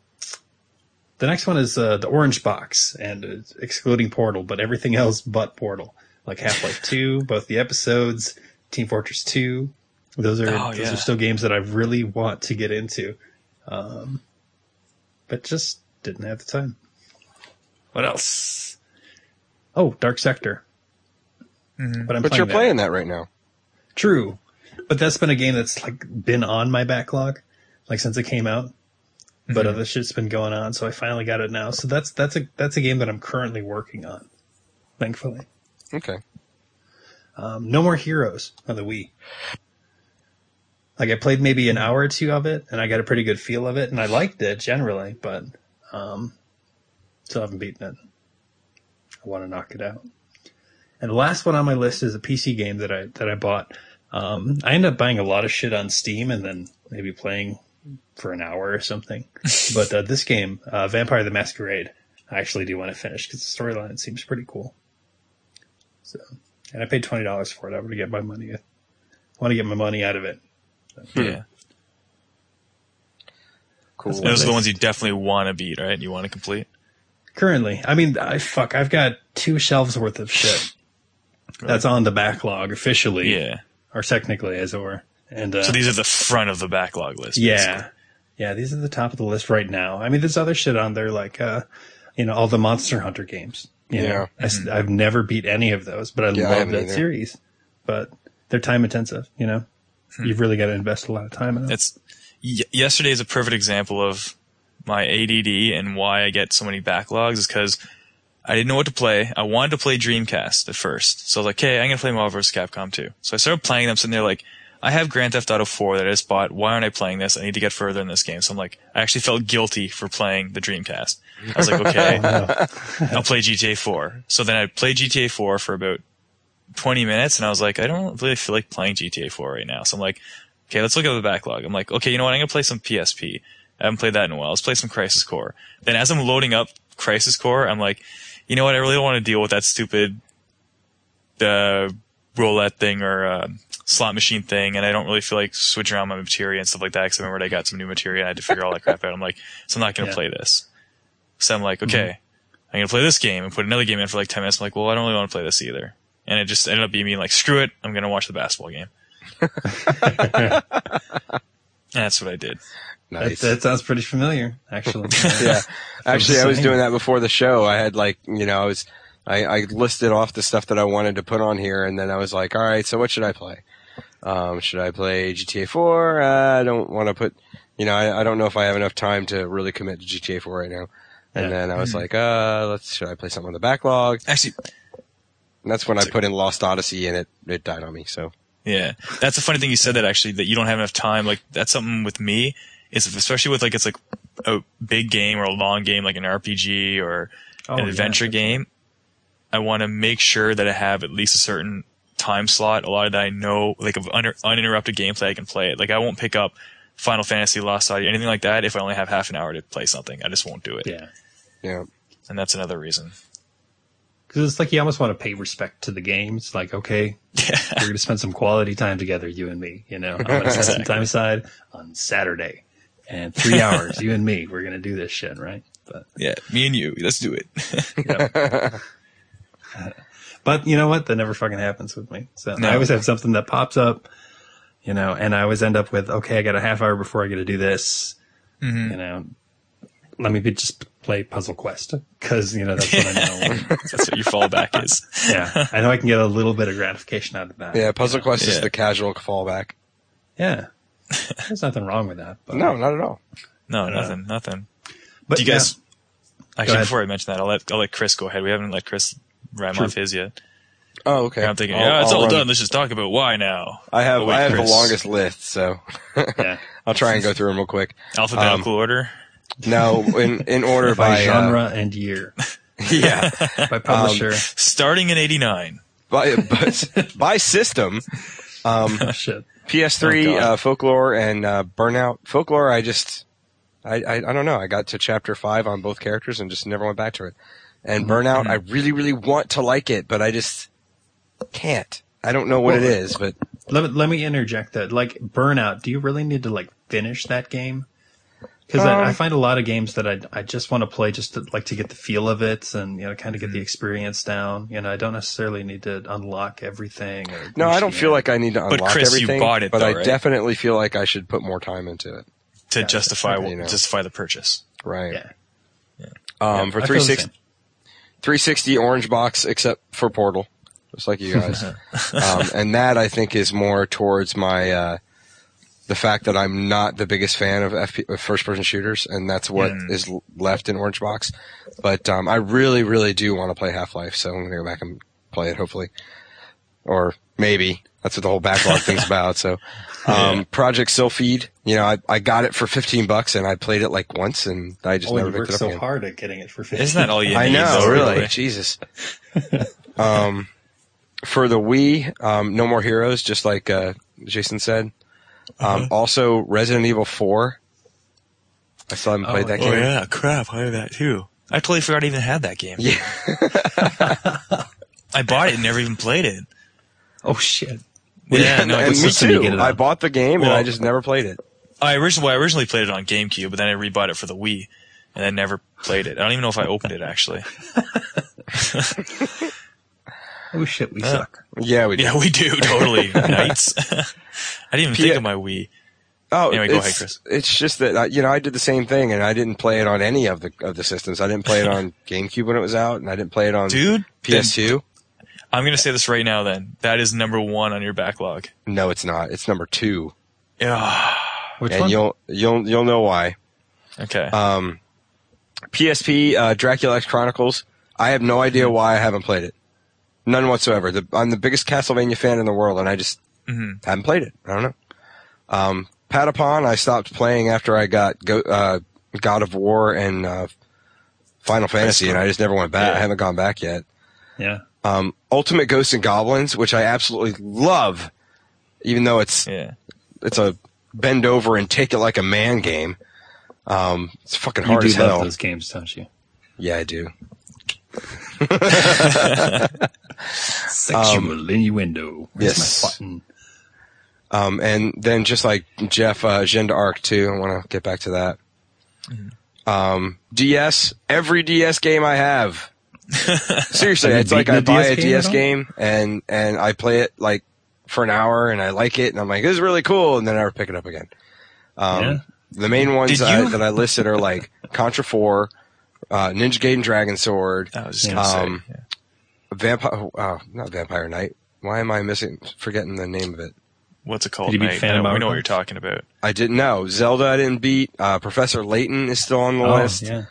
next one is the Orange Box, and it's excluding Portal, but everything else but Portal, like Half-Life 2, both the episodes, Team Fortress 2. Those are still games that I really want to get into. But just didn't have the time. What else? Oh, Dark Sector. But you're playing that right now. True. But that's been a game that's been on my backlog, since it came out. But other shit's been going on, so I finally got it now. So that's a game that I'm currently working on, thankfully. Okay. No More Heroes on the Wii. I played maybe an hour or 2 of it, and I got a pretty good feel of it, and I liked it generally, but still haven't beaten it. I want to knock it out. And the last one on my list is a PC game that I bought. I ended up buying a lot of shit on Steam and then maybe playing for an hour or something. But this game, Vampire the Masquerade, I actually do want to finish because the storyline seems pretty cool. So, and I paid $20 for it. I want to get my money out of it. Yeah. Cool. Those are the ones you definitely want to beat, right? You want to complete? Currently. I mean, I've got 2 shelves worth of shit. That's on the backlog officially. Yeah. Or technically, as it were. And, so these are the front of the backlog list. Yeah. Basically. Yeah, these are the top of the list right now. I mean, there's other shit on there like, all the Monster Hunter games. You know? I've never beat any of those, but I love that series. But they're time intensive, You've really got to invest a lot of time in it. Yesterday is a perfect example of my ADD and why I get so many backlogs is because I didn't know what to play. I wanted to play Dreamcast at first. So I was like, okay, I'm going to play Marvel vs. Capcom 2. So I started playing them, sitting there like, I have Grand Theft Auto 4 that I just bought. Why aren't I playing this? I need to get further in this game. So I'm like, I actually felt guilty for playing the Dreamcast. I was like, okay, I'll play GTA 4. So then I played GTA 4 for about 20 minutes, and I was like, I don't really feel like playing GTA 4 right now. So I'm like, okay, let's look at the backlog. I'm like, okay, you know what? I'm going to play some PSP. I haven't played that in a while. Let's play some Crisis Core. Then as I'm loading up Crisis Core, I'm like, you know what? I really don't want to deal with that stupid roulette thing or slot machine thing, and I don't really feel like switching around my materia and stuff like that, because I remembered I got some new materia and I had to figure all that crap out. I'm like, so I'm not going to play this. So I'm like, okay, I'm going to play this game and put another game in for like 10 minutes. I'm like, well, I don't really want to play this either. And it just ended up being me like, screw it, I'm going to watch the basketball game. That's what I did. Nice. That sounds pretty familiar, actually. Yeah. Actually, I was doing that before the show. I had like, I listed off the stuff that I wanted to put on here, and then I was like, all right, so what should I play? Should I play GTA 4? I don't want to put, I don't know if I have enough time to really commit to GTA 4 right now. And then I was like, should I play something on the backlog? Actually, and that's when I put in Lost Odyssey, and it died on me, so. Yeah. That's a funny thing you said that, actually, that you don't have enough time. Like, that's something with me, is especially with like, it's like a big game or a long game, like an RPG or an adventure game. I want to make sure that I have at least a certain time slot, a lot of that I know, like of uninterrupted gameplay, I can play it. Like, I won't pick up Final Fantasy, Lost Odyssey, anything like that if I only have half an hour to play something. I just won't do it. Yeah. Yeah. And that's another reason. Because it's like you almost want to pay respect to the game. It's like, okay, we're going to spend some quality time together, you and me. I'm going to set some time aside on Saturday. And 3 hours, you and me, we're going to do this shit, right? But yeah, me and you, let's do it. Yep. But you know what? That never fucking happens with me. So No. I always have something that pops up, and I always end up with, okay, I got a half hour before I get to do this. Mm-hmm. Let me just play Puzzle Quest, because that's what I know. That's what your fallback is. Yeah, I know I can get a little bit of gratification out of that. Yeah, Puzzle Quest is Yeah. the casual fallback. Yeah, there's nothing wrong with that. But, No, not at all. No, nothing. but Do you guys? Actually, ahead. before I mention that, I'll let Chris go ahead. We haven't let Chris ram off his yet. Oh, okay. I'm thinking, I'll it's all run- done. Let's just talk about why now. I have Oh, wait, the Chris. longest list, so Yeah, I'll try and go through them real quick. Alphabetical order. No, in order by by genre and year, yeah, by publisher. Starting in 89. by system. Oh, shit. PS3, Oh, God. Folklore, and Burnout. Folklore, I don't know. I got to chapter 5 on both characters and just never went back to it. And Burnout, I really, really want to like it, but I just can't. I don't know what it is, but Let me interject that. Like Burnout, do you really need to like finish that game? Because I find a lot of games that I just want to play just to get the feel of it and kind of get the experience down. I don't necessarily need to unlock everything. Or no, I don't feel like I need to unlock Chris, you everything. bought it, but though, I right? definitely feel like I should put more time into it. To justify You know. justify the purchase. Right. Yeah. For I feel the 360, 360 orange box, except for Portal, just like you guys. And that I think is more towards my the fact that I'm not the biggest fan of first-person shooters, and that's what is left in orange box. But I really, really do want to play Half-Life, so I'm going to go back and play it, hopefully, or maybe. That's what the whole backlog thing's about. So, Project Sylphid, I got it for $15 and I played it like once and I just Oh, never you worked picked it up so again. hard at getting it for 50. Isn't that all you need? I know, though, really. Jesus. For the Wii, No More Heroes, just like Jason said. Also, Resident Evil 4. I still haven't played that Oh game. yeah, crap! I have that too. I totally forgot I even had that game. Yeah. I bought it and never even played it. Oh shit! Yeah, and, no, and it's me just so you too. get it I up. bought the game and Well- I just never played it. I originally played it on GameCube, but then I rebought it for the Wii, and I never played it. I don't even know if I opened it actually. Oh shit, we suck. Yeah, we did. Yeah, we do totally. Knights. I didn't even think of my Wii. Oh, Anyway, go ahead, Chris. It's just that I did the same thing, and I didn't play it on any of the systems. I didn't play it on GameCube when it was out, and I didn't play it on Dude, PS2. I'm gonna say this right now. Then that is number 1 on your backlog. No, it's not. It's number 2, Yeah. Which and one? you'll know why. Okay. PSP Dracula X Chronicles. I have no idea why I haven't played it. None whatsoever. I'm the biggest Castlevania fan in the world, and I just Haven't played it. I don't know. Patapon, I stopped playing after I got God of War and Final Fantasy, and I just never went back. Yeah. I haven't gone back yet. Yeah. Ultimate Ghosts and Goblins, which I absolutely love, even though it's a bend over and take it like a man game. It's fucking You hard do as love hell. those games, don't you? Yeah, I do. Sexual innuendo. Where's yes. my button? And then just like Jeff, Jeanne d'Arc too. I want to get back to that. DS, every DS game I have. Seriously, Have you it's like beaten I a buy DS a game DS at all? game and I play it like for an hour and I like it and I'm like, this is really cool, and then I never pick it up again. Yeah. The main ones Did you- that I listed are like Contra 4, Ninja Gaiden Dragon Sword, I was just gonna say. not Vampire Knight. Why am I forgetting the name of it? What's it called? Did you beat Knight? Phantom We know what Hourglass? you're talking about. I didn't know. Zelda I didn't beat. Professor Layton is still on the Oh, list. yeah.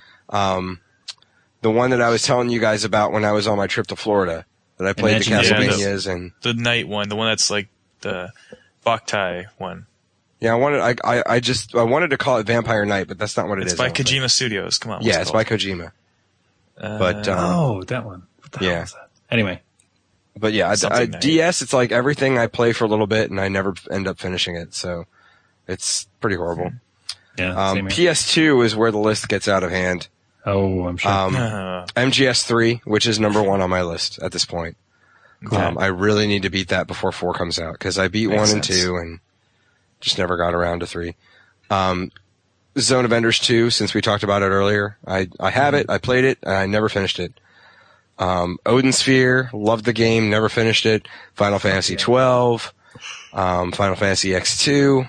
The one that I was telling you guys about when I was on my trip to Florida, that I played the Imagine- yeah, Castlevanias and The Knight one, the one that's like the Boktai one. yeah, I wanted to call it Vampire Knight, but that's not what it It's is. by I don't think. Kojima Studios. Come on. Yeah, what's it's it by called? Kojima. But Oh, that one. What the yeah. hell was that? Anyway. But yeah, Something Knight. DS, it's like everything I play for a little bit and I never end up finishing it, so it's pretty horrible. Yeah. Same here. PS2 is where the list gets out of hand. Oh, I'm sure. MGS3, which is number 1 on my list at this point. Okay. I really need to beat that before 4 comes out, because I beat Makes 1 and sense. 2 and just never got around to 3. Zone of Enders 2, since we talked about it earlier. I have it, I played it, and I never finished it. Odin Sphere, loved the game, never finished it. Final Fantasy 12, Final Fantasy X2,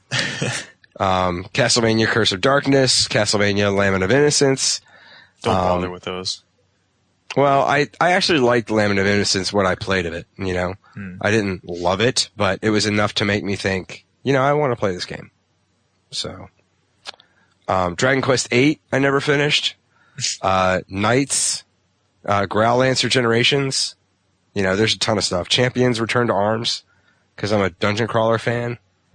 Castlevania Curse of Darkness, Castlevania Lament of Innocence. Don't bother with those. Well, I actually liked Lament of Innocence when I played of it, you know. I didn't love it, but it was enough to make me think, you know, I want to play this game. So, Dragon Quest VIII, I never finished. Knights, Growlancer Generations. You know, there's a ton of stuff. Champions Return to Arms, because I'm a dungeon crawler fan.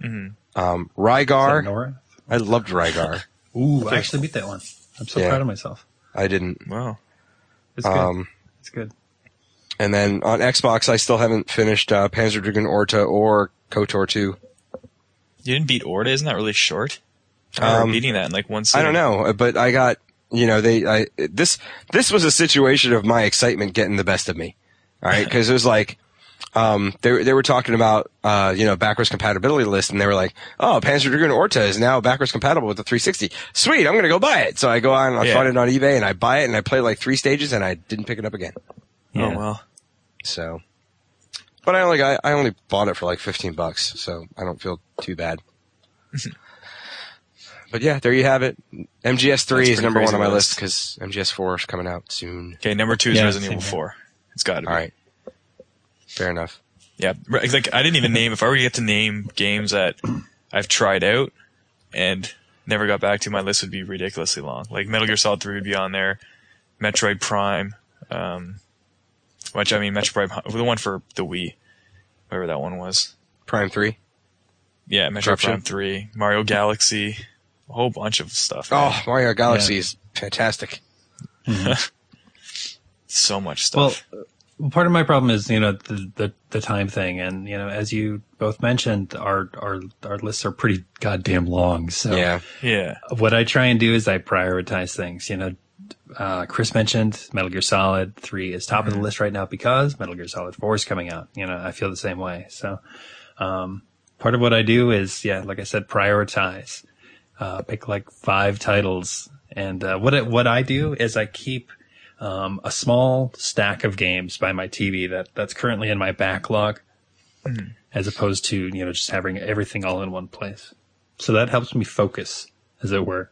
Rygar. Nora? I loved Rygar. Ooh, I actually beat that one. I'm so Yeah. proud of myself. I didn't. Wow. It's good. It's good. And then on Xbox, I still haven't finished Panzer Dragoon Orta or KOTOR 2. You didn't beat Orta? Isn't that really short? I remember beating that in like one I sitting. don't know, but I got, you know, this was a situation of my excitement getting the best of me. All right. Cause it was like, they were talking about, you know, backwards compatibility list, and they were like, oh, Panzer Dragoon Orta is now backwards compatible with the 360. Sweet. I'm going to go buy it. So I go on and I find it on eBay and I buy it and I play like 3 stages and I didn't pick it up again. Yeah. Oh, well. So, but I only bought it for like $15, so I don't feel too bad. But yeah, there you have it. MGS3 is pretty number 1 crazy on my list. list because MGS4 is coming out soon. Okay, number 2 is Yeah, Resident Evil same 4. It's got to be. All right. Fair enough. Yeah, like I didn't even name. If I were to get to name games that I've tried out and never got back to, my list would be ridiculously long. Like Metal Gear Solid 3 would be on there, Metroid Prime, Metroid Prime, the one for the Wii, whatever that one was. Prime 3. Yeah, Metroid Corruption. Prime 3, Mario Galaxy, a whole bunch of stuff. Oh, Mario Galaxy is fantastic. So much Well, stuff. part of my problem is, you know, the time thing, and you know, as you both mentioned, our lists are pretty goddamn long. So Yeah. Yeah. what I try and do is I prioritize things. You know, Chris mentioned Metal Gear Solid 3 is top of the list right now because Metal Gear Solid 4 is coming out. You know, I feel the same way. So part of what I do is, yeah, like I said, prioritize. Pick like 5 titles, and what I do is I keep a small stack of games by my TV that's currently in my backlog, as opposed to, you know, just having everything all in one place. So that helps me focus, as it were.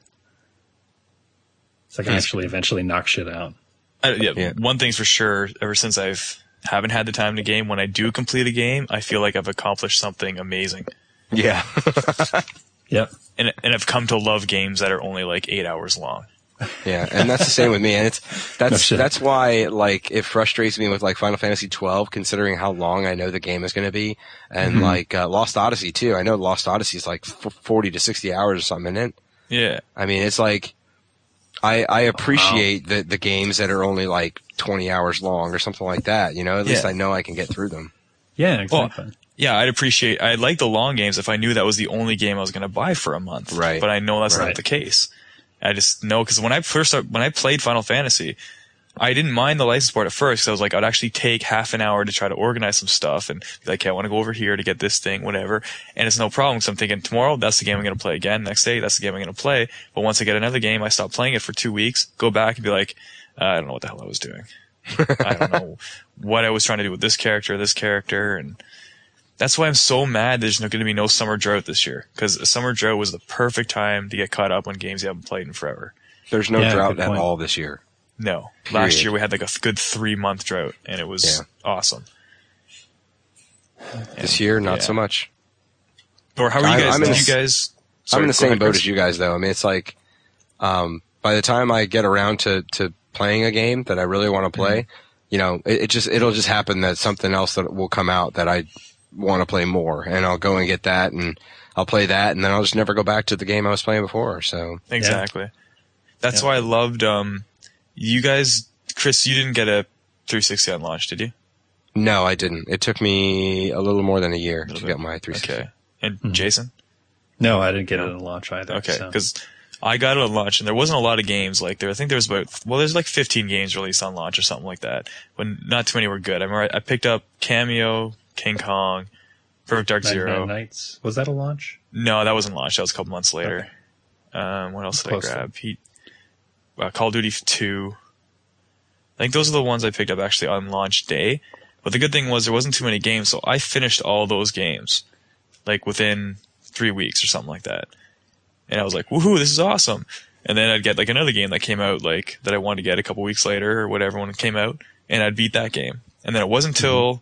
So I can actually eventually knock shit out. Yeah. One thing's for sure, ever since haven't had the time to game, when I do complete a game, I feel like I've accomplished something amazing. Yeah. Yep. And I've come to love games that are only like 8 hours long. Yeah, and that's the same with me. And that's why, like, it frustrates me with, like, Final Fantasy 12, considering how long I know the game is going to be. And, like, Lost Odyssey, too. I know Lost Odyssey is, like, 40 to 60 hours or something in it. Yeah. I mean, it's like, I appreciate the games that are only, like, 20 hours long or something like that, you know? At least I know I can get through them. Yeah, exactly. Well, yeah, I'd like the long games if I knew that was the only game I was going to buy for a month. Right. But I know that's not the case. I just know, because when I played Final Fantasy, I didn't mind the license board at first. I was like, I'd actually take half an hour to try to organize some stuff and be like, okay, I want to go over here to get this thing, whatever. And it's no problem. So I'm thinking tomorrow, that's the game I'm going to play again. Next day, that's the game I'm going to play. But once I get another game, I stop playing it for 2 weeks, go back and be like, I don't know what the hell I was doing. I don't know what I was trying to do with this character. And that's why I'm so mad there's going to be no summer drought this year. Because a summer drought was the perfect time to get caught up on games you haven't played in forever. There's no drought at all this year. No. Period. Last year we had like a good 3-month drought, and it was awesome. This year, not so much. Or how are you guys? I'm in the same boat as you guys, though. I mean, it's like, by the time I get around to playing a game that I really want to play, you know, it'll just happen that something else that will come out that I want to play more, and I'll go and get that, and I'll play that, and then I'll just never go back to the game I was playing before. So exactly, that's why I loved. You guys, Chris, you didn't get a 360 on launch, did you? No, I didn't. It took me a little more than a year to get my 360. Okay, and Jason? No, I didn't get it on launch either. Okay, because I got it on launch, and there wasn't a lot of games like there. I think there was there's like 15 games released on launch or something like that, but not too many were good. I remember I picked up Cameo, King Kong, Perfect Dark Zero. Nights. Was that a launch? No, that wasn't launch. That was a couple months later. Okay. What else did I grab? Call of Duty 2. I think those are the ones I picked up actually on launch day. But the good thing was there wasn't too many games, so I finished all those games like within 3 weeks or something like that. And I was like, woohoo, this is awesome. And then I'd get like another game that came out like that I wanted to get a couple weeks later or whatever when it came out, and I'd beat that game. And then it wasn't until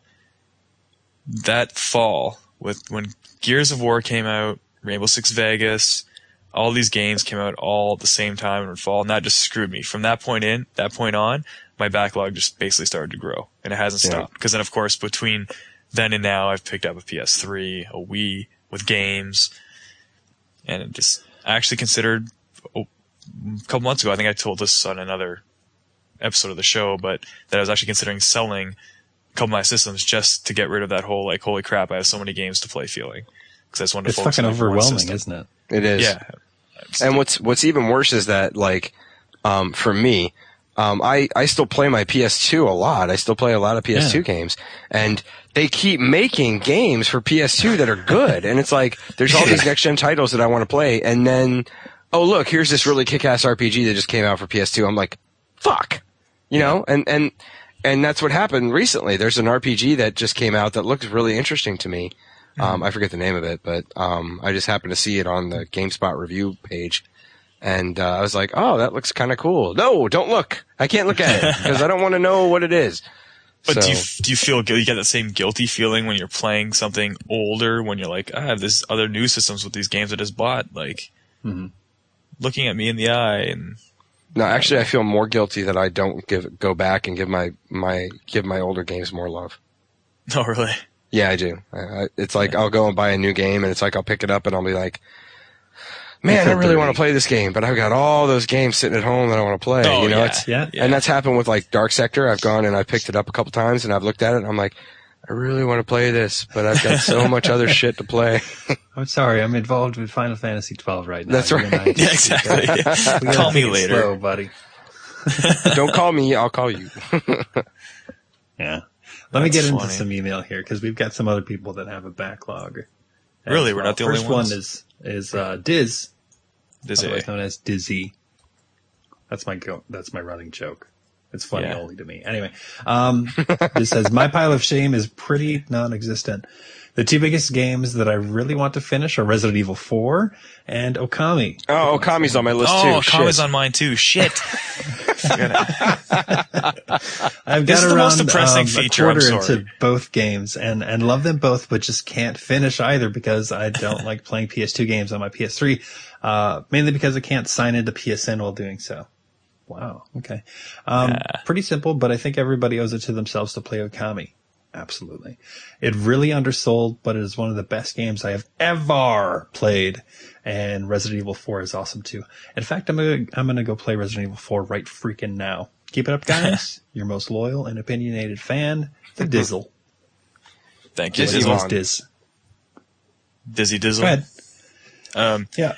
that fall when Gears of War came out, Rainbow Six Vegas, all these games came out all at the same time in the fall, and that just screwed me. From that point on, my backlog just basically started to grow, and it hasn't stopped. Because then, of course, between then and now, I've picked up a PS3, a Wii with games, and it just I actually considered a couple months ago, I think I told this on another episode of the show, but that I was actually considering selling a couple of my systems just to get rid of that whole, like, holy crap, I have so many games to play feeling. Because I just wanted to focus on one system. It's fucking overwhelming, isn't it? It is. Yeah. And what's even worse is that, like, for me, I still play my PS2 a lot. I still play a lot of PS2 games. And they keep making games for PS2 that are good. And it's like, there's all these next-gen titles that I want to play. And then, oh, look, here's this really kick-ass RPG that just came out for PS2. I'm like, fuck. You know? And that's what happened recently. There's an RPG that just came out that looks really interesting to me. I forget the name of it, but I just happened to see it on the GameSpot review page. And I was like, oh, that looks kind of cool. No, don't look. I can't look at it because I don't want to know what it is. But do you feel you get that same guilty feeling when you're playing something older, when you're like, I have this other new systems with these games I just bought, like looking at me in the eye? And no, actually, I feel more guilty that I don't go back and give my older games more love. Oh, really? Yeah, I do. It's like I'll go and buy a new game, and it's like I'll pick it up and I'll be like, man, I really want to play this game, but I've got all those games sitting at home that I want to play. Oh, you know, yeah. And that's happened with like Dark Sector. I've gone and I picked it up a couple times and I've looked at it and I'm like, I really want to play this, but I've got so much other shit to play. I'm sorry, I'm involved with Final Fantasy 12 right now. That's right. Yeah, exactly. Call me later. Slow, buddy. Don't call me, I'll call you. Yeah. Let me get into some email here because we've got some other people that have a backlog. Really? We're not the only ones? First one is Diz. Dizzy. Otherwise known as Dizzy. That's my running joke. It's funny only to me. Anyway, this says, my pile of shame is pretty non-existent. The two biggest games that I really want to finish are Resident Evil 4 and Okami. Oh, Okami's on my list too. Oh, Okami's on mine too. Shit. I've This got is the most around depressing a feature, I'm quarter sorry. into both games and love them both, but just can't finish either because I don't like playing PS2 games on my PS3, mainly because I can't sign into PSN while doing so. Wow. Okay. Pretty simple, but I think everybody owes it to themselves to play Okami. Absolutely. It really undersold, but it is one of the best games I have ever played. And Resident Evil 4 is awesome too. In fact, I'm gonna go play Resident Evil 4 right freaking now. Keep it up, guys. Your most loyal and opinionated fan, the Dizzle. Thank you, Dizzy Dizzle's Mon. Diz. Dizzy Go Dizzle. ahead. Yeah.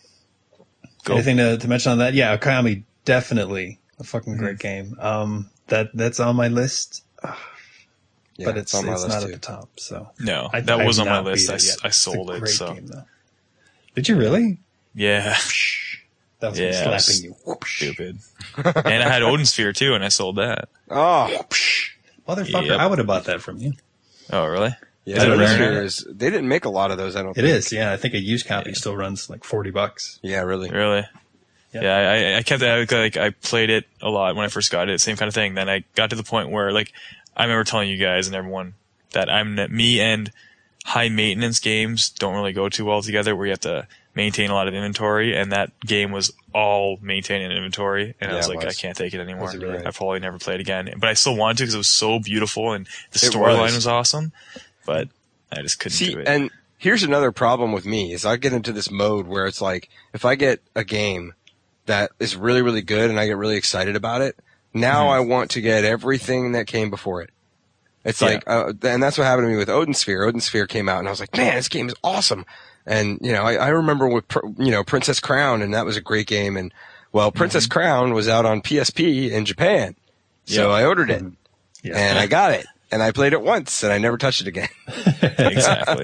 Go. Anything to mention on that? Yeah, Okami, definitely a fucking great game. That's on my list, Yeah, but it's on my list not too. at the top. So No, I that was have on my not list. beat it yet. I It's a sold it. great So game, though. Did you really? yeah, That was me Yeah, slapping you. Whoosh. stupid. And I had Odin Sphere too, and I sold that. Oh, Motherfucker, Yep. I would have bought that from you. Oh, really? yeah. it Odin rare? Sphere is- they didn't make a lot of those. I don't. It think. is, yeah. I think a used copy still runs like $40. Yeah, really. Really? Yeah. Yeah, I kept that, like, I played it a lot when I first got it, same kind of thing. Then I got to the point where, like, I remember telling you guys and everyone that me and high maintenance games don't really go too well together, where you have to maintain a lot of inventory, and that game was all maintaining inventory, and I Yeah, was it like, was. I can't take it anymore. Was it really? I probably never play it again. But I still wanted to because it was so beautiful, and the It storyline was. was awesome, but I just couldn't See, do it. and here's another problem with me is I get into this mode where it's like, if I get a game that is really, really good and I get really excited about it, now I want to get everything that came before it. It's Yeah. like, and that's what happened to me with Odin Sphere. Odin Sphere came out and I was like, man, this game is awesome. And, you know, I remember with, Princess Crown, and that was a great game. And, well, Princess Crown was out on PSP in Japan. So Yeah. I ordered it Yeah. and I got it and I played it once and I never touched it again. Exactly.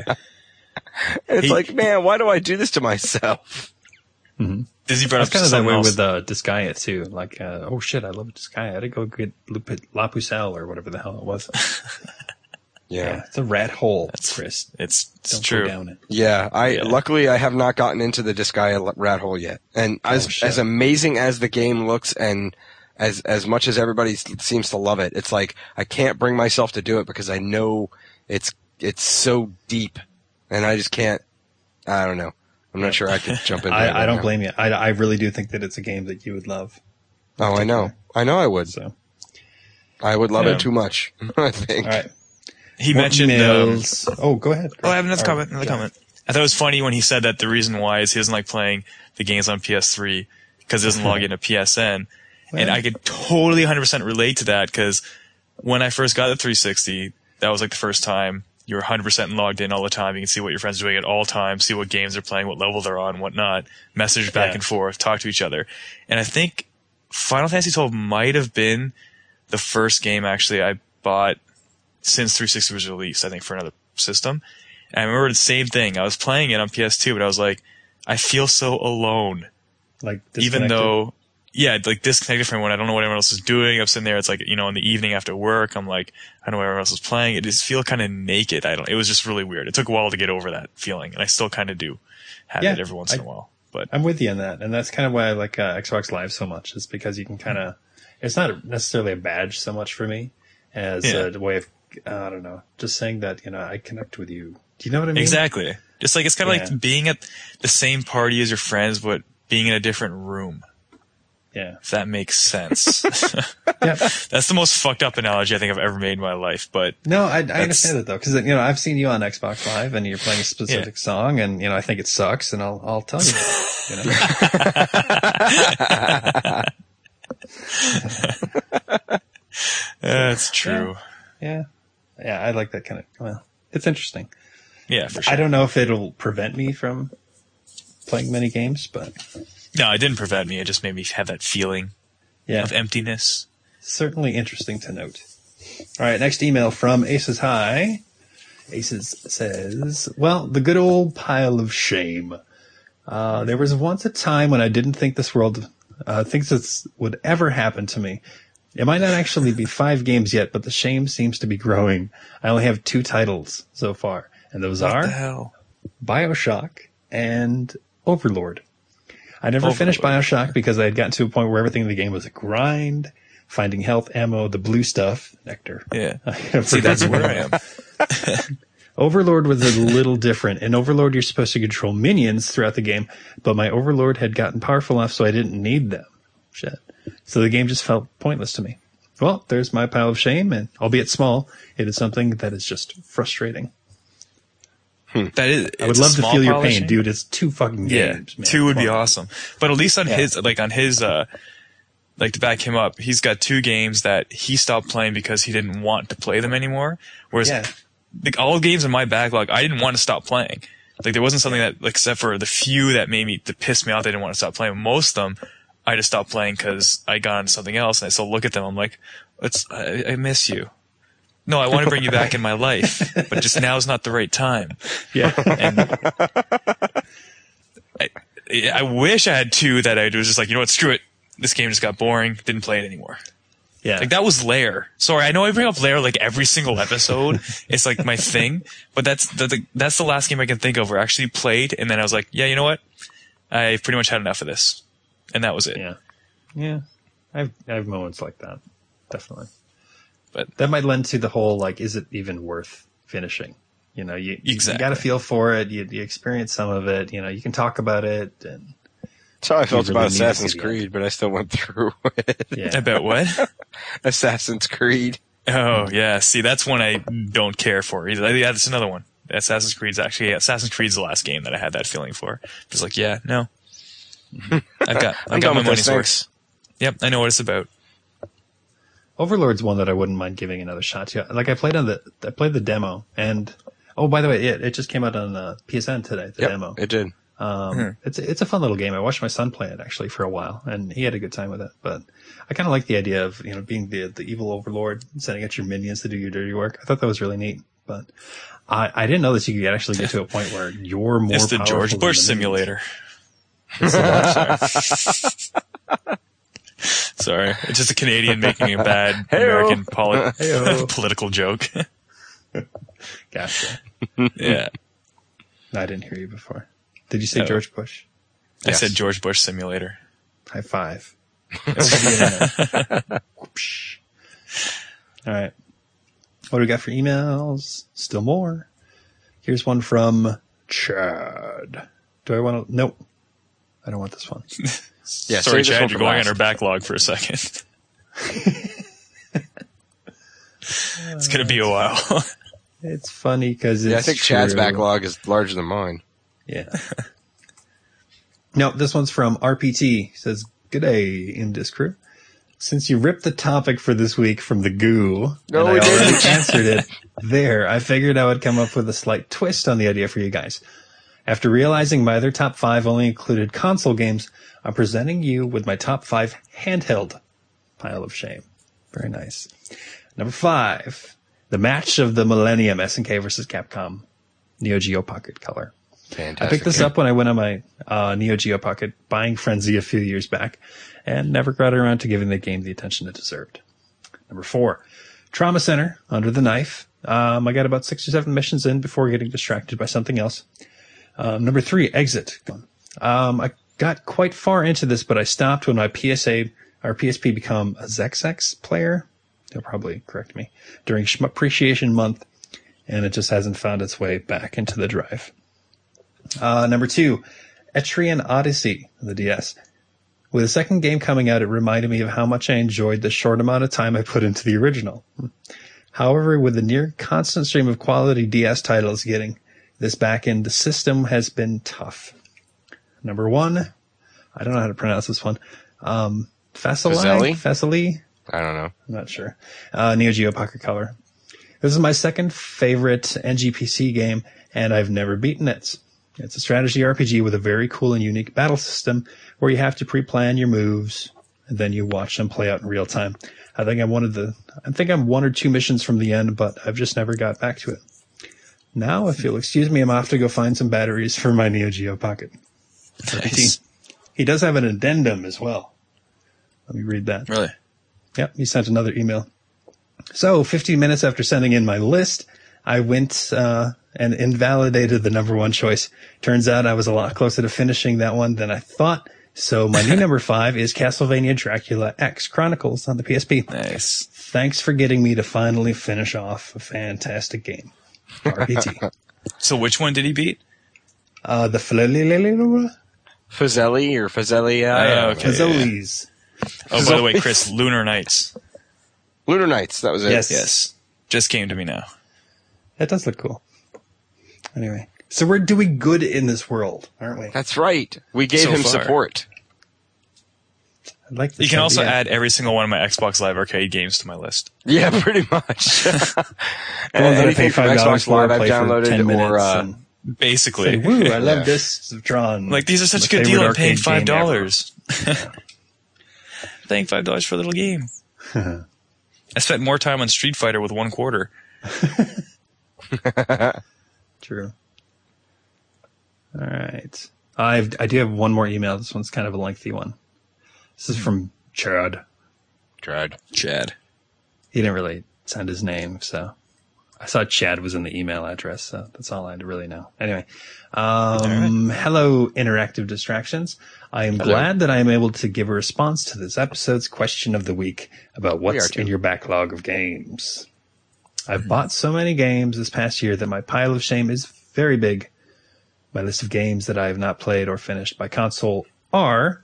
It's He- like, man, why do I do this to myself? Disney brought That's up kind of that something way else. with Disgaea too. Like, oh shit, I love Disgaea. I had to go get La Pucelle or whatever the hell it was. Yeah, it's a rat hole, Chris. It's Don't true. go down it. Yeah, Yeah. luckily I have not gotten into the Disgaea rat hole yet. And shit. as amazing as the game looks and as much as everybody seems to love it, it's like I can't bring myself to do it because I know it's so deep and I just can't. I don't know. I'm not sure I could jump into it. I right don't now. blame you. I really do think that it's a game that you would love. Oh, I know I would. So, I would love Yeah. it too much. I think. all right. He More mentioned emails. Oh, go ahead. Oh, I have another Or- comment. Another yeah. comment. I thought it was funny when he said that the reason why is he doesn't like playing the games on PS3 because he doesn't log into PSN. And I could totally 100% relate to that because when I first got the 360, that was like the first time you were 100% logged in all the time. You can see what your friends are doing at all times, see what games they're playing, what level they're on, whatnot, message back Yeah. and forth, talk to each other. And I think Final Fantasy XII might have been the first game actually I bought since 360 was released, I think, for another system. And I remember the same thing. I was playing it on PS2, but I was like, I feel so alone. Like, Even disconnected. though, yeah, like disconnected from when I don't know what everyone else is doing. I'm sitting there, it's like, you know, in the evening after work, I'm like, I don't know what everyone else is playing. It just feel kind of naked. It was just really weird. It took a while to get over that feeling, and I still kind of do have Yeah, it every once in a while. But I'm with you on that, and that's kind of why I like Xbox Live so much. Is because you can kind of. It's not necessarily a badge so much for me as Yeah. a way of I don't know, just saying that I connect with you. Do you know what I mean? exactly. Just like, it's kind of Yeah. like being at the same party as your friends, but being in a different room. Yeah. If that makes sense. Yeah. That's the most fucked up analogy I think I've ever made in my life, but No, I understand it though, because I've seen you on Xbox Live, and you're playing a specific Yeah. song, and I think it sucks, and I'll tell you. that's true. Yeah, I like that kind of. Well, it's interesting. Yeah, for sure. I don't know if it'll prevent me from playing many games, but No, it didn't prevent me. It just made me have that feeling yeah, of emptiness. certainly interesting to note. All right, next email from Aces High. Aces says, well, the good old pile of shame. There was once a time when I didn't think this would ever happen to me. It might not actually be 5 games yet, but the shame seems to be growing. I only have 2 titles so far, and those What are the hell? BioShock and Overlord. I never finished BioShock because I had gotten to a point where everything in the game was a grind, finding health, ammo, the blue stuff, nectar. Yeah. See, that's where I am. Overlord was a little different. In Overlord, you're supposed to control minions throughout the game, but my Overlord had gotten powerful enough so I didn't need them. Shit. So the game just felt pointless to me. Well, there's my pile of shame, and albeit small, it is something that is just frustrating. That is, I would love to feel your pain, dude. It's 2 fucking games, man. 2 would be Come on. awesome. But at least on his, to back him up, he's got 2 games that he stopped playing because he didn't want to play them anymore. Whereas, all games in my backlog, I didn't want to stop playing. Like, there wasn't something that, like, except for the few that pissed me off, I didn't want to stop playing. Most of them, I just stopped playing because I got into something else, and I still look at them, I'm like, I miss you. No, I want to bring you back in my life, but just now is not the right time. Yeah. And I wish I had 2 that I was just like, you know what, screw it. This game just got boring. Didn't play it anymore. Yeah. Like, that was Lair. Sorry, I know I bring up Lair like every single episode. It's like my thing, but that's the last game I can think of where I actually played, and then I was like, yeah, you know what? I pretty much had enough of this. And that was it. Yeah. Yeah. I have moments like that. Definitely. But that might lend to the whole, like, is it even worth finishing? You know, you got to feel for it. You experience some of it. You know, you can talk about it. And that's how I felt really about need to Assassin's see the Creed, but I still went through it. Yeah. about what? Assassin's Creed. Oh, yeah. See, that's one I don't care for. Yeah, that's another one. Assassin's Creed's the last game that I had that feeling for. It's like, yeah, no. I got my money's worth. Yep, I know what it's about. Overlord's one that I wouldn't mind giving another shot to. Like, I played the demo, and by the way, it just came out on PSN today. The demo. It did. It's a fun little game. I watched my son play it actually for a while, and he had a good time with it. But I kind of like the idea of, you know, being the evil overlord, sending out your minions to do your dirty work. I thought that was really neat. But I didn't know that you could actually get to a point where you're more. It's the powerful George than Bush the simulator. Sorry, it's just a Canadian making a bad American political joke. Gotcha. Yeah, I didn't hear you before. Did you say George Bush? I said George Bush simulator. High five. Whoopsh. All right. What do we got for emails? Still more. Here's one from Chad. Do I want to? Nope. I don't want this one. Yeah, sorry, Chad, you're going on our backlog for a second. It's going to be a while. It's funny because I think Chad's backlog is larger than mine. Yeah. No, this one's from RPT. He says, "Good day, Indus crew. Since you ripped the topic for this week from the goo, and I already answered it there, I figured I would come up with a slight twist on the idea for you guys. After realizing my other top 5 only included console games, I'm presenting you with my top 5 handheld. Pile of shame." Very nice. Number 5, the match of the Millennium, SNK versus Capcom, Neo Geo Pocket Color. Fantastic. I picked this up when I went on my Neo Geo Pocket buying frenzy a few years back, and never got around to giving the game the attention it deserved. Number 4, Trauma Center, Under the Knife. I got about 6 or 7 missions in before getting distracted by something else. Number 3, Exit. I got quite far into this, but I stopped when my PSP became a ZexX player. They'll probably correct me. During Appreciation Month, and it just hasn't found its way back into the drive. Number 2, Etrian Odyssey, the DS. With the second game coming out, it reminded me of how much I enjoyed the short amount of time I put into the original. However, with the near constant stream of quality DS titles getting this back in, the system has been tough. Number 1, I don't know how to pronounce this one. Fasili? I don't know. I'm not sure. Neo Geo Pocket Color. This is my second favorite NGPC game, and I've never beaten it. It's a strategy RPG with a very cool and unique battle system where you have to pre-plan your moves, and then you watch them play out in real time. I think I'm 1 or 2 missions from the end, but I've just never got back to it. Now, if you'll excuse me, I'm off to go find some batteries for my Neo Geo Pocket. Nice. He does have an addendum as well. Let me read that. Really? Yep, he sent another email. So, 15 minutes after sending in my list, I went and invalidated the number 1 choice. Turns out I was a lot closer to finishing that one than I thought. So my new number 5 is Castlevania Dracula X Chronicles on the PSP. Nice. Thanks for getting me to finally finish off a fantastic game. RPT. So which one did he beat? The Fazeli or Fazeli. Okay. Fazelis. Oh, by the way, Chris, Lunar Nights. Lunar Nights, that was it. Yes. Just came to me now. That does look cool. Anyway, so we're doing good in this world, aren't we? That's right. We gave So him far. support. I like this You can also idea. add every single one of my Xbox Live Arcade games to my list. Yeah, pretty much. The ones that I Anything pay from $5 Xbox for, Live I've play for 10 downloaded minutes, or and Basically. say, "Woo, I love Yeah. Discs of Tron." Like, these are such a My good deal. favorite I'm paying arcade game ever. $5. Paying $5 for a little game. I spent more time on Street Fighter with $1.25. True. All right. I do have one more email. This one's kind of a lengthy one. This is from Chad. Dread. Chad. He didn't really send his name, so I saw Chad was in the email address, so that's all I had to really know. Anyway, hello, Interactive Distractions. I am glad that I am able to give a response to this episode's question of the week about what's in your backlog of games. I've bought so many games this past year that my pile of shame is very big. My list of games that I have not played or finished by console are...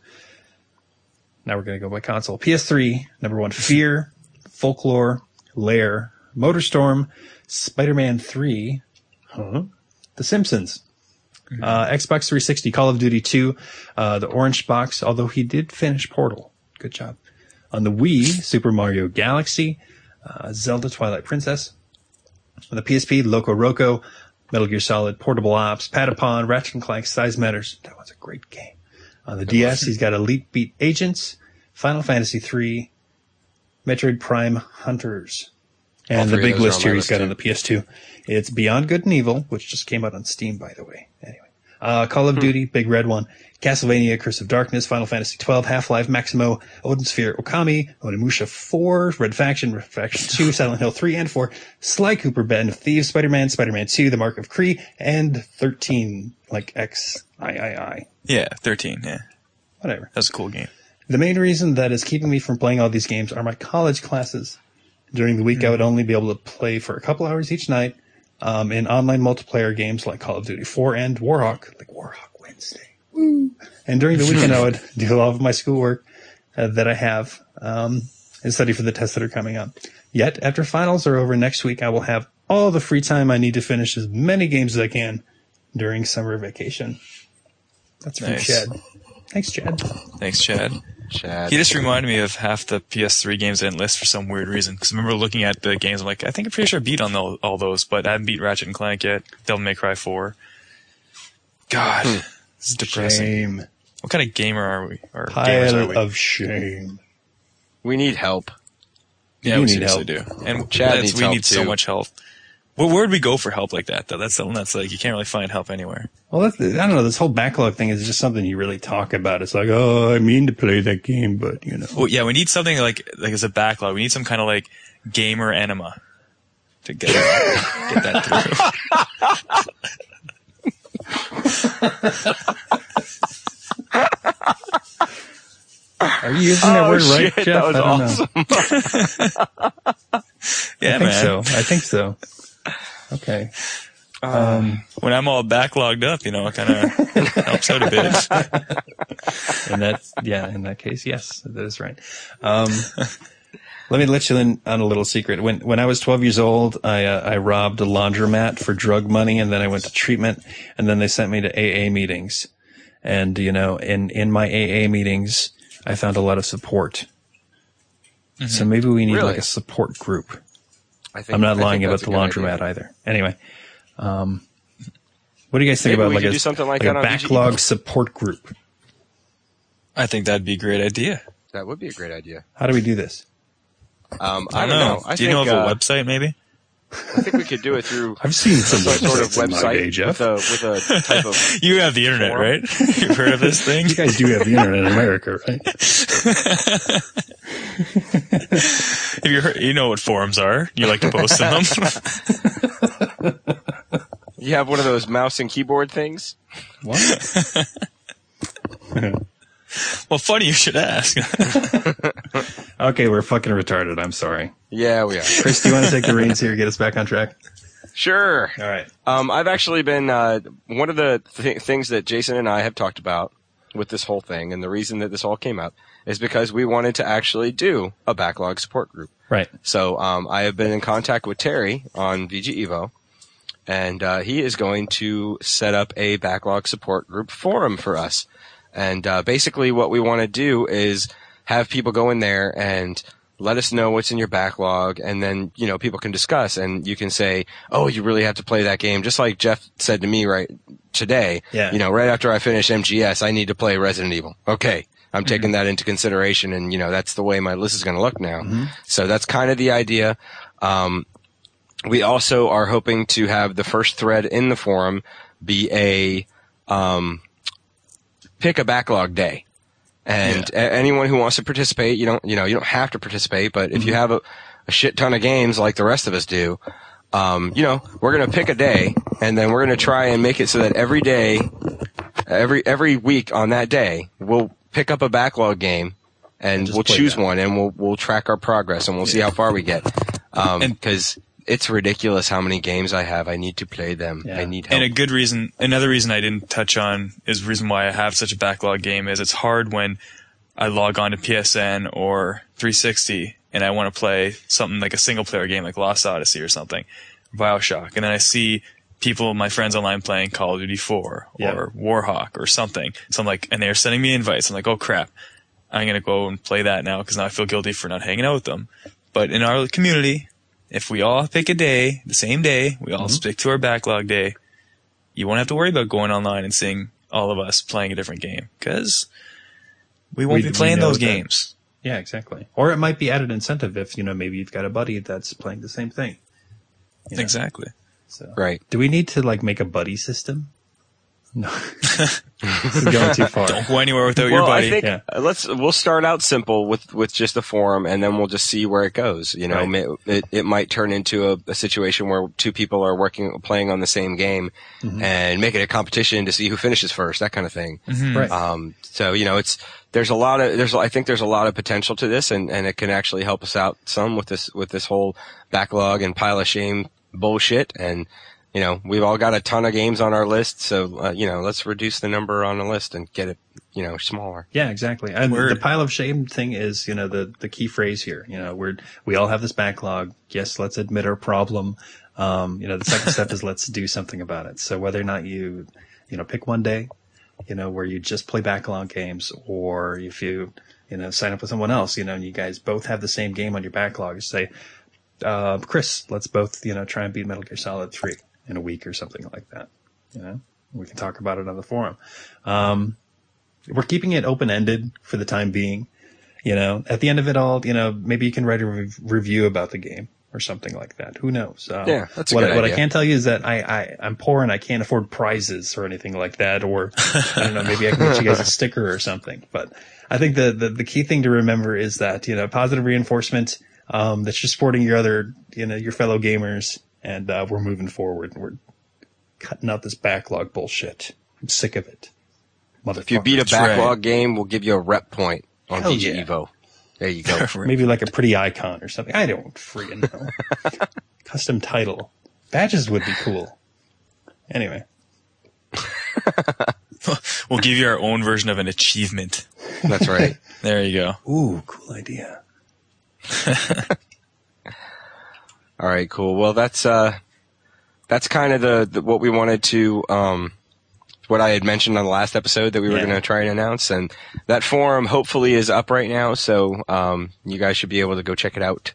Now we're going to go by console. PS3, number 1, Fear, Folklore, Lair, Motorstorm, Spider-Man 3, The Simpsons, Xbox 360, Call of Duty 2, the Orange Box, although he did finish Portal. Good job. On the Wii, Super Mario Galaxy, Zelda Twilight Princess. On the PSP, Loco Roco, Metal Gear Solid, Portable Ops, Patapon, Ratchet & Clank, Size Matters. That was a great game. On the DS, he's got Elite Beat Agents, Final Fantasy III, Metroid Prime Hunters. And the big list here he's got on the PS2. It's Beyond Good and Evil, which just came out on Steam, by the way. Anyway, Call of Duty, big red one. Castlevania, Curse of Darkness, Final Fantasy XII, Half-Life, Maximo, Odin Sphere, Okami, Onimusha 4, Red Faction 2, Silent Hill 3 and 4, Sly Cooper, Band of Thieves, Spider-Man, Spider-Man 2, The Mark of Kree, and 13, like XIII. Yeah, 13, yeah. Whatever. That's a cool game. The main reason that is keeping me from playing all these games are my college classes. During the week, I would only be able to play for a couple hours each night in online multiplayer games like Call of Duty 4 and Warhawk, like Warhawk Wednesday. Woo! And during the weekend, I would do all of my schoolwork that I have and study for the tests that are coming up. Yet, after finals are over next week, I will have all the free time I need to finish as many games as I can during summer vacation. That's from Nice. Chad. Thanks, Chad. Thanks, Chad. He just reminded me of half the PS3 games I didn't list for some weird reason. Because I remember looking at the games, I'm like, I think I'm pretty sure I beat on all those, but I haven't beat Ratchet & Clank yet. Devil May Cry 4. God, this is depressing. Shame. What kind of gamer are we? Or gamers are Pile we? of shame. We need help. Yeah, You we need seriously help. do. And Chad needs we help, need so too. much help. Well, where would we go for help like that, though? That's something that's like, you can't really find help anywhere. Well, I don't know. This whole backlog thing is just something you really talk about. It's like, oh, I mean to play that game, but you know. Well, yeah, we need something like as a backlog. We need some kind of like gamer enema to get that through. Are you using that word right, shit, Jeff? that was I don't know. Yeah, I think man. so. I think so. Okay. When I'm all backlogged up, it kind of helps out a bit. And that's, yeah, in that case, yes, that is right. Let me let you in on a little secret. When I was 12 years old, I robbed a laundromat for drug money, and then I went to treatment, and then they sent me to AA meetings. And, in my AA meetings, I found a lot of support. Mm-hmm. So maybe we need like a support group. I'm not lying about the laundromat either. Anyway, what do you guys think about we could do something like that a on backlog support group? I think that'd be a great idea. That would be a great idea. How do we do this? I don't know. Do you know of a website, maybe? I think we could do it through I've seen some sort of websites on my day, website Jeff. with a type of. You have the internet, forum. right? You've heard of this thing? You guys do have the internet in America, right? Have you heard? You know what forums are? You like to post in them. You have one of those mouse and keyboard things. What? Well, funny you should ask. Okay, we're fucking retarded. I'm sorry. Yeah, we are. Chris, do you want to take the reins here, get us back on track? Sure. All right. I've actually been one of the things that Jason and I have talked about with this whole thing, and the reason that this all came up is because we wanted to actually do a backlog support group. Right. So I have been in contact with Terry on VG Evo, and he is going to set up a backlog support group forum for us. And basically what we want to do is have people go in there and let us know what's in your backlog, and then, you know, people can discuss, and you can say, oh, you really have to play that game. Just like Jeff said to me right today, Yeah. you know, right after I finish MGS, I need to play Resident Evil. Okay. I'm taking that into consideration, and, you know, that's the way my list is going to look now. So that's kind of the idea. We also are hoping to have the first thread in the forum be a pick a backlog day. And anyone who wants to participate, you don't have to participate, but if you have a shit ton of games like the rest of us do, you know, we're going to pick a day, and then we're going to try and make it so that every day, every week on that day, we'll pick up a backlog game, and we'll choose one, and we'll track our progress, and we'll see how far we get. Because it's ridiculous how many games I have. I need to play them. I need help. And another reason I didn't touch on is the reason why I have such a backlog game is it's hard when I log on to PSN or 360 and I want to play something like a single player game like Lost Odyssey or something, BioShock, and then I see people, my friends online playing Call of Duty 4 or Warhawk or something. So I'm like, and they're sending me invites. I'm like, oh crap, I'm going to go and play that now because now I feel guilty for not hanging out with them. But in our community, if we all pick a day, the same day, we all stick to our backlog day, you won't have to worry about going online and seeing all of us playing a different game because we won't be playing those games. Yeah, exactly. Or it might be added incentive if, you know, maybe you've got a buddy that's playing the same thing. You know? Exactly. So, Right. Do we need to like make a buddy system? No. This is going too far. Don't go anywhere without your buddy. I think we'll start out simple with just the forum, and then we'll just see where it goes. You know, it might turn into a situation where two people are playing on the same game, and make it a competition to see who finishes first, that kind of thing. Right. So, you know, I think there's a lot of potential to this, and it can actually help us out some with this whole backlog and pile of shame bullshit. And, you know, we've all got a ton of games on our list, so, you know, let's reduce the number on the list and get it, you know, smaller. Yeah, exactly. And the pile of shame thing is, you know, the key phrase here. You know, we all have this backlog. Yes, let's admit our problem. You know, the second step is let's do something about it. So whether or not you know, pick one day, you know, where you just play backlog games, or if you know, sign up with someone else, you know, and you guys both have the same game on your backlog, say, Chris, let's both, you know, try and beat Metal Gear Solid 3 in a week or something like that. You know, we can talk about it on the forum. We're keeping it open-ended for the time being. You know, at the end of it all, you know, maybe you can write a review about the game or something like that. Who knows? Yeah, that's a good idea. What I can tell you is that I'm poor and I can't afford prizes or anything like that. Or I don't know, maybe I can get you guys a sticker or something. But I think the key thing to remember is that, you know, positive reinforcement, that you're supporting your other, you know, your fellow gamers, and we're moving forward. We're cutting out this backlog bullshit. I'm sick of it. Motherfucker. If you beat a backlog game, we'll give you a rep point on Hell VG yeah. Evo. There you go. Maybe like a pretty icon or something. I don't friggin' know. Custom title. Badges would be cool. Anyway. We'll give you our own version of an achievement. That's right. There you go. Ooh, cool idea. All right, cool. Well, that's kind of the what we wanted to, what I had mentioned on the last episode that we were going to try and announce. And that forum hopefully is up right now. So, you guys should be able to go check it out.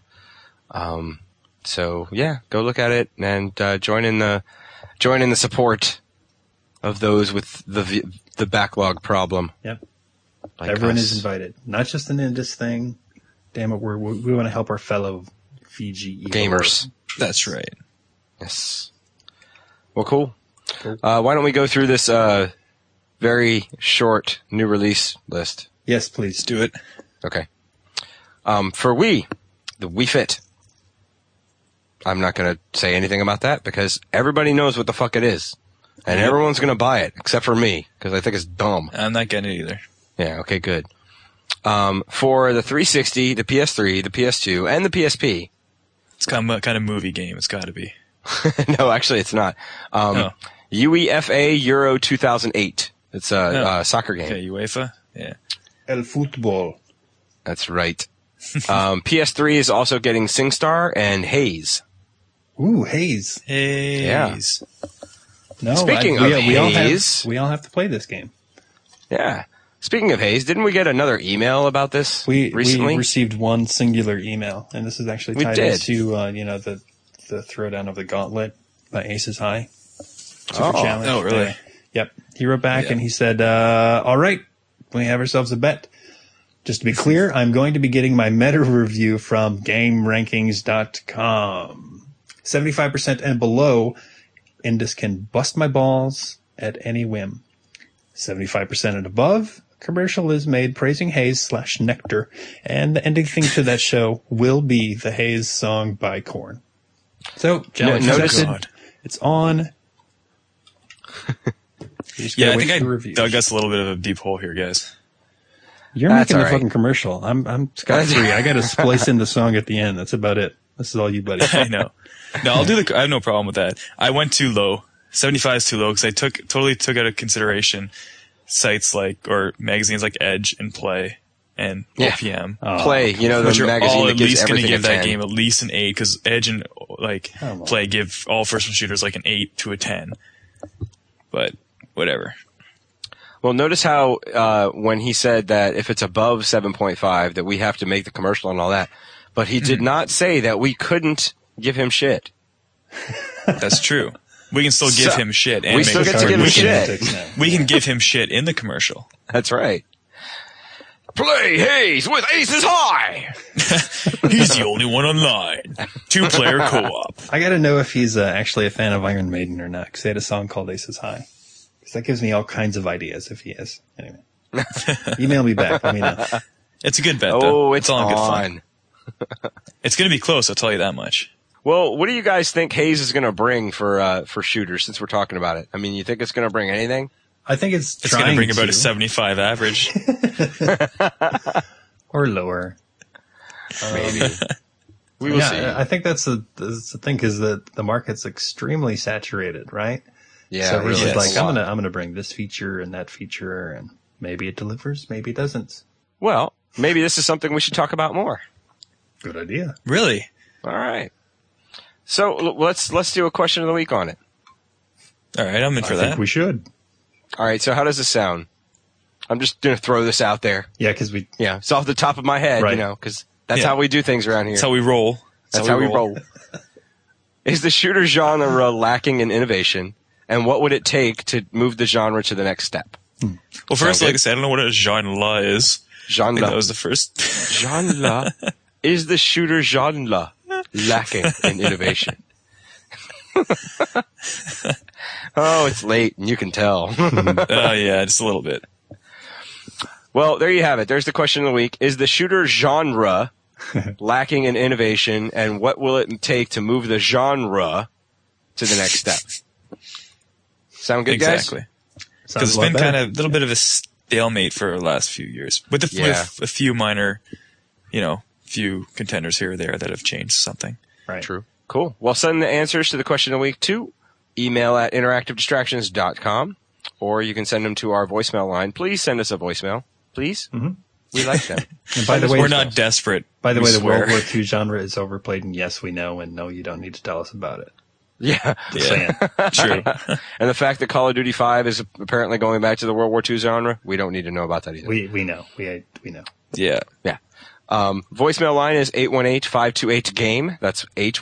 So yeah, go look at it and, join in the support of those with the backlog problem. Yep. Like Everyone us. is invited. Not just an Indus thing. Damn it, we want to help our fellow Fiji Gamers. That's right. Yes. Well, cool. Why don't we go through this very short new release list? Yes, please. Do it. Okay. For Wii, the Wii Fit. I'm not going to say anything about that because everybody knows what the fuck it is. And everyone's going to buy it, except for me, because I think it's dumb. I'm not getting it either. Yeah, okay, good. For the 360, the PS3, the PS2, and the PSP. It's kind of movie game. It's got to be. No, actually, it's not. UEFA Euro 2008. It's a soccer game. Okay, UEFA. Yeah. El Football. That's right. PS3 is also getting SingStar and Haze. Ooh, Haze. Haze. No, Speaking of Haze, we all have to play this game. Yeah. Speaking of Haze, didn't we get another email about this recently? We received one singular email, and this is actually tied into the throwdown of the Gauntlet by Aces High. Super Challenge. Oh, really? Yep. He wrote back and he said, all right, we have ourselves a bet. Just to be clear, I'm going to be getting my meta review from GameRankings.com. 75% and below, Indus can bust my balls at any whim. 75% and above, commercial is made praising Haze / Nectar, and the ending theme to that show will be the Haze song by Korn. So, challenge accepted. It's on. Yeah, I think I dug us a little bit of a deep hole here, guys. You're making the fucking commercial. I'm scot-free. I got to splice in the song at the end. That's about it. This is all you, buddy. I know. No, I have no problem with that. I went too low. 75 is too low because I totally took out of consideration sites or magazines like Edge and Play and OPM. Play, the magazine that gives everything going to give that 10. game at least an 8 because Edge and Play give all first-person shooters an 8 to a 10. But whatever. Well, notice how when he said that if it's above 7.5 that we have to make the commercial and all that, but he did not say that we couldn't give him shit. That's true. We can still give him shit. And we still get to give him shit. We can give him shit in the commercial. That's right. Play Haze with Aces High. He's the only one online. 2-player co-op. I got to know if he's actually a fan of Iron Maiden or not, because they had a song called Aces High. Because that gives me all kinds of ideas if he is. Anyway. Email me back. Let me know. It's a good bet, though. Oh, it's all in good on. fun. It's going to be close, I'll tell you that much. Well, what do you guys think Haze is going to bring for shooters, since we're talking about it? I mean, you think it's going to bring anything? I think it's going to bring about a 75 average. Or lower. Maybe. We will see. I think that's the thing, because the market's extremely saturated, right? Yeah, so he's really, like, I'm gonna bring this feature and that feature, and maybe it delivers, maybe it doesn't. Well, maybe this is something we should talk about more. Good idea. Really? All right. So let's do a question of the week on it. All right, I'm in for that. I think we should. All right, so how does this sound? I'm just going to throw this out there. Yeah, because it's off the top of my head, right. because that's how we do things around here. That's how we roll. That's how we roll. Is the shooter genre lacking in innovation, and what would it take to move the genre to the next step? Well, first, like I said, I don't know what a genre is. Genre. I think that was the first. Genre. Is the shooter genre lacking in innovation? Oh, it's late, and you can tell. Yeah, just a little bit. Well, there you have it. There's the question of the week. Is the shooter genre lacking in innovation, and what will it take to move the genre to the next step? Sound good, guys? Exactly. Because it's been kind of a little bit of a stalemate for the last few years, with a few minor, few contenders here or there that have changed something. Right. True. Cool. Well, send the answers to the question of the week to email@interactivedistractions.com, or you can send them to our voicemail line. Please send us a voicemail. Please. Mm-hmm. We like them. And by the way, we're not desperate. By the way, the World War II genre is overplayed, and yes, we know, and no, you don't need to tell us about it. Yeah. True. And the fact that Call of Duty 5 is apparently going back to the World War II genre, we don't need to know about that either. We know. We know. Yeah. Yeah. Voicemail line is 818-528-GAME. That's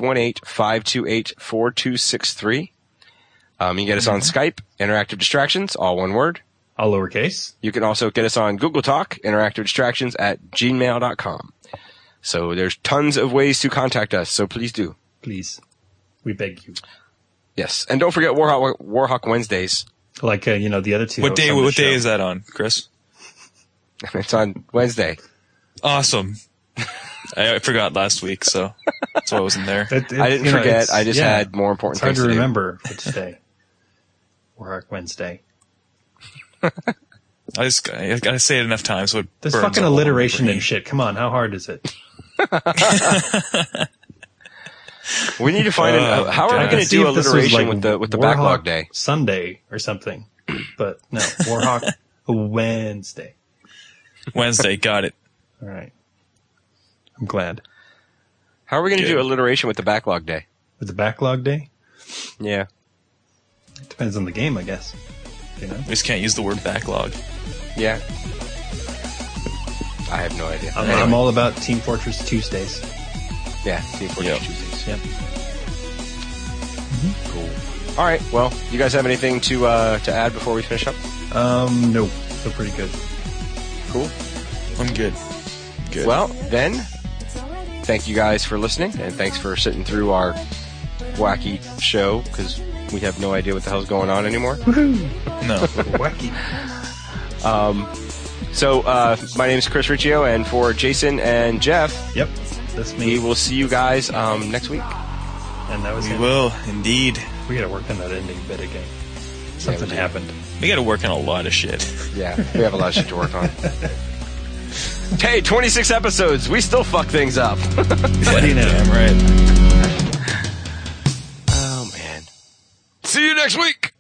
818-528-4263. You can get us on Skype, Interactive Distractions, all one word. All lowercase. You can also get us on Google Talk, interactivedistractions@gmail.com. So there's tons of ways to contact us, so please do. Please. We beg you. Yes. And don't forget Warhawk Wednesdays. Like, the other two. What day is that on, Chris? It's on Wednesday. Awesome. I forgot last week, so that's why I wasn't there. I didn't forget. I just had more important things to do. It's hard to remember which day. Warhawk Wednesday. I gotta say it enough times so it There's burns fucking all over alliteration my brain. and shit. Come on, how hard is it? We need to find how are we going to do alliteration with the Warhawk backlog day? Sunday or something. But no, Warhawk Wednesday. Wednesday, got it. All right. I'm glad. How are we going to Good. do alliteration with the backlog day? With the backlog day, Yeah. it depends on the game, I guess. You know, We just can't use the word backlog. Yeah. I have no idea. I'm Anyway. all about Team Fortress Tuesdays. Yeah, Team Fortress Yep. Tuesdays. Yep. Cool. All right. Well, you guys have anything to add before we finish up? No, feel pretty good. Cool. I'm good. Good. Well, then, thank you guys for listening, and thanks for sitting through our wacky show, because we have no idea what the hell's going on anymore. no. Wacky. So, my name is Chris Riccio, and for Jason and Jeff, Yep, that's we me. will see you guys next week. And that was We him. will, indeed. We gotta work on that ending bit again. Something we do. happened. We gotta work on a lot of shit. Yeah, we have a lot of shit to work on. Hey, 26 episodes. We still fuck things up. What do you know? Damn right. Oh, man. See you next week.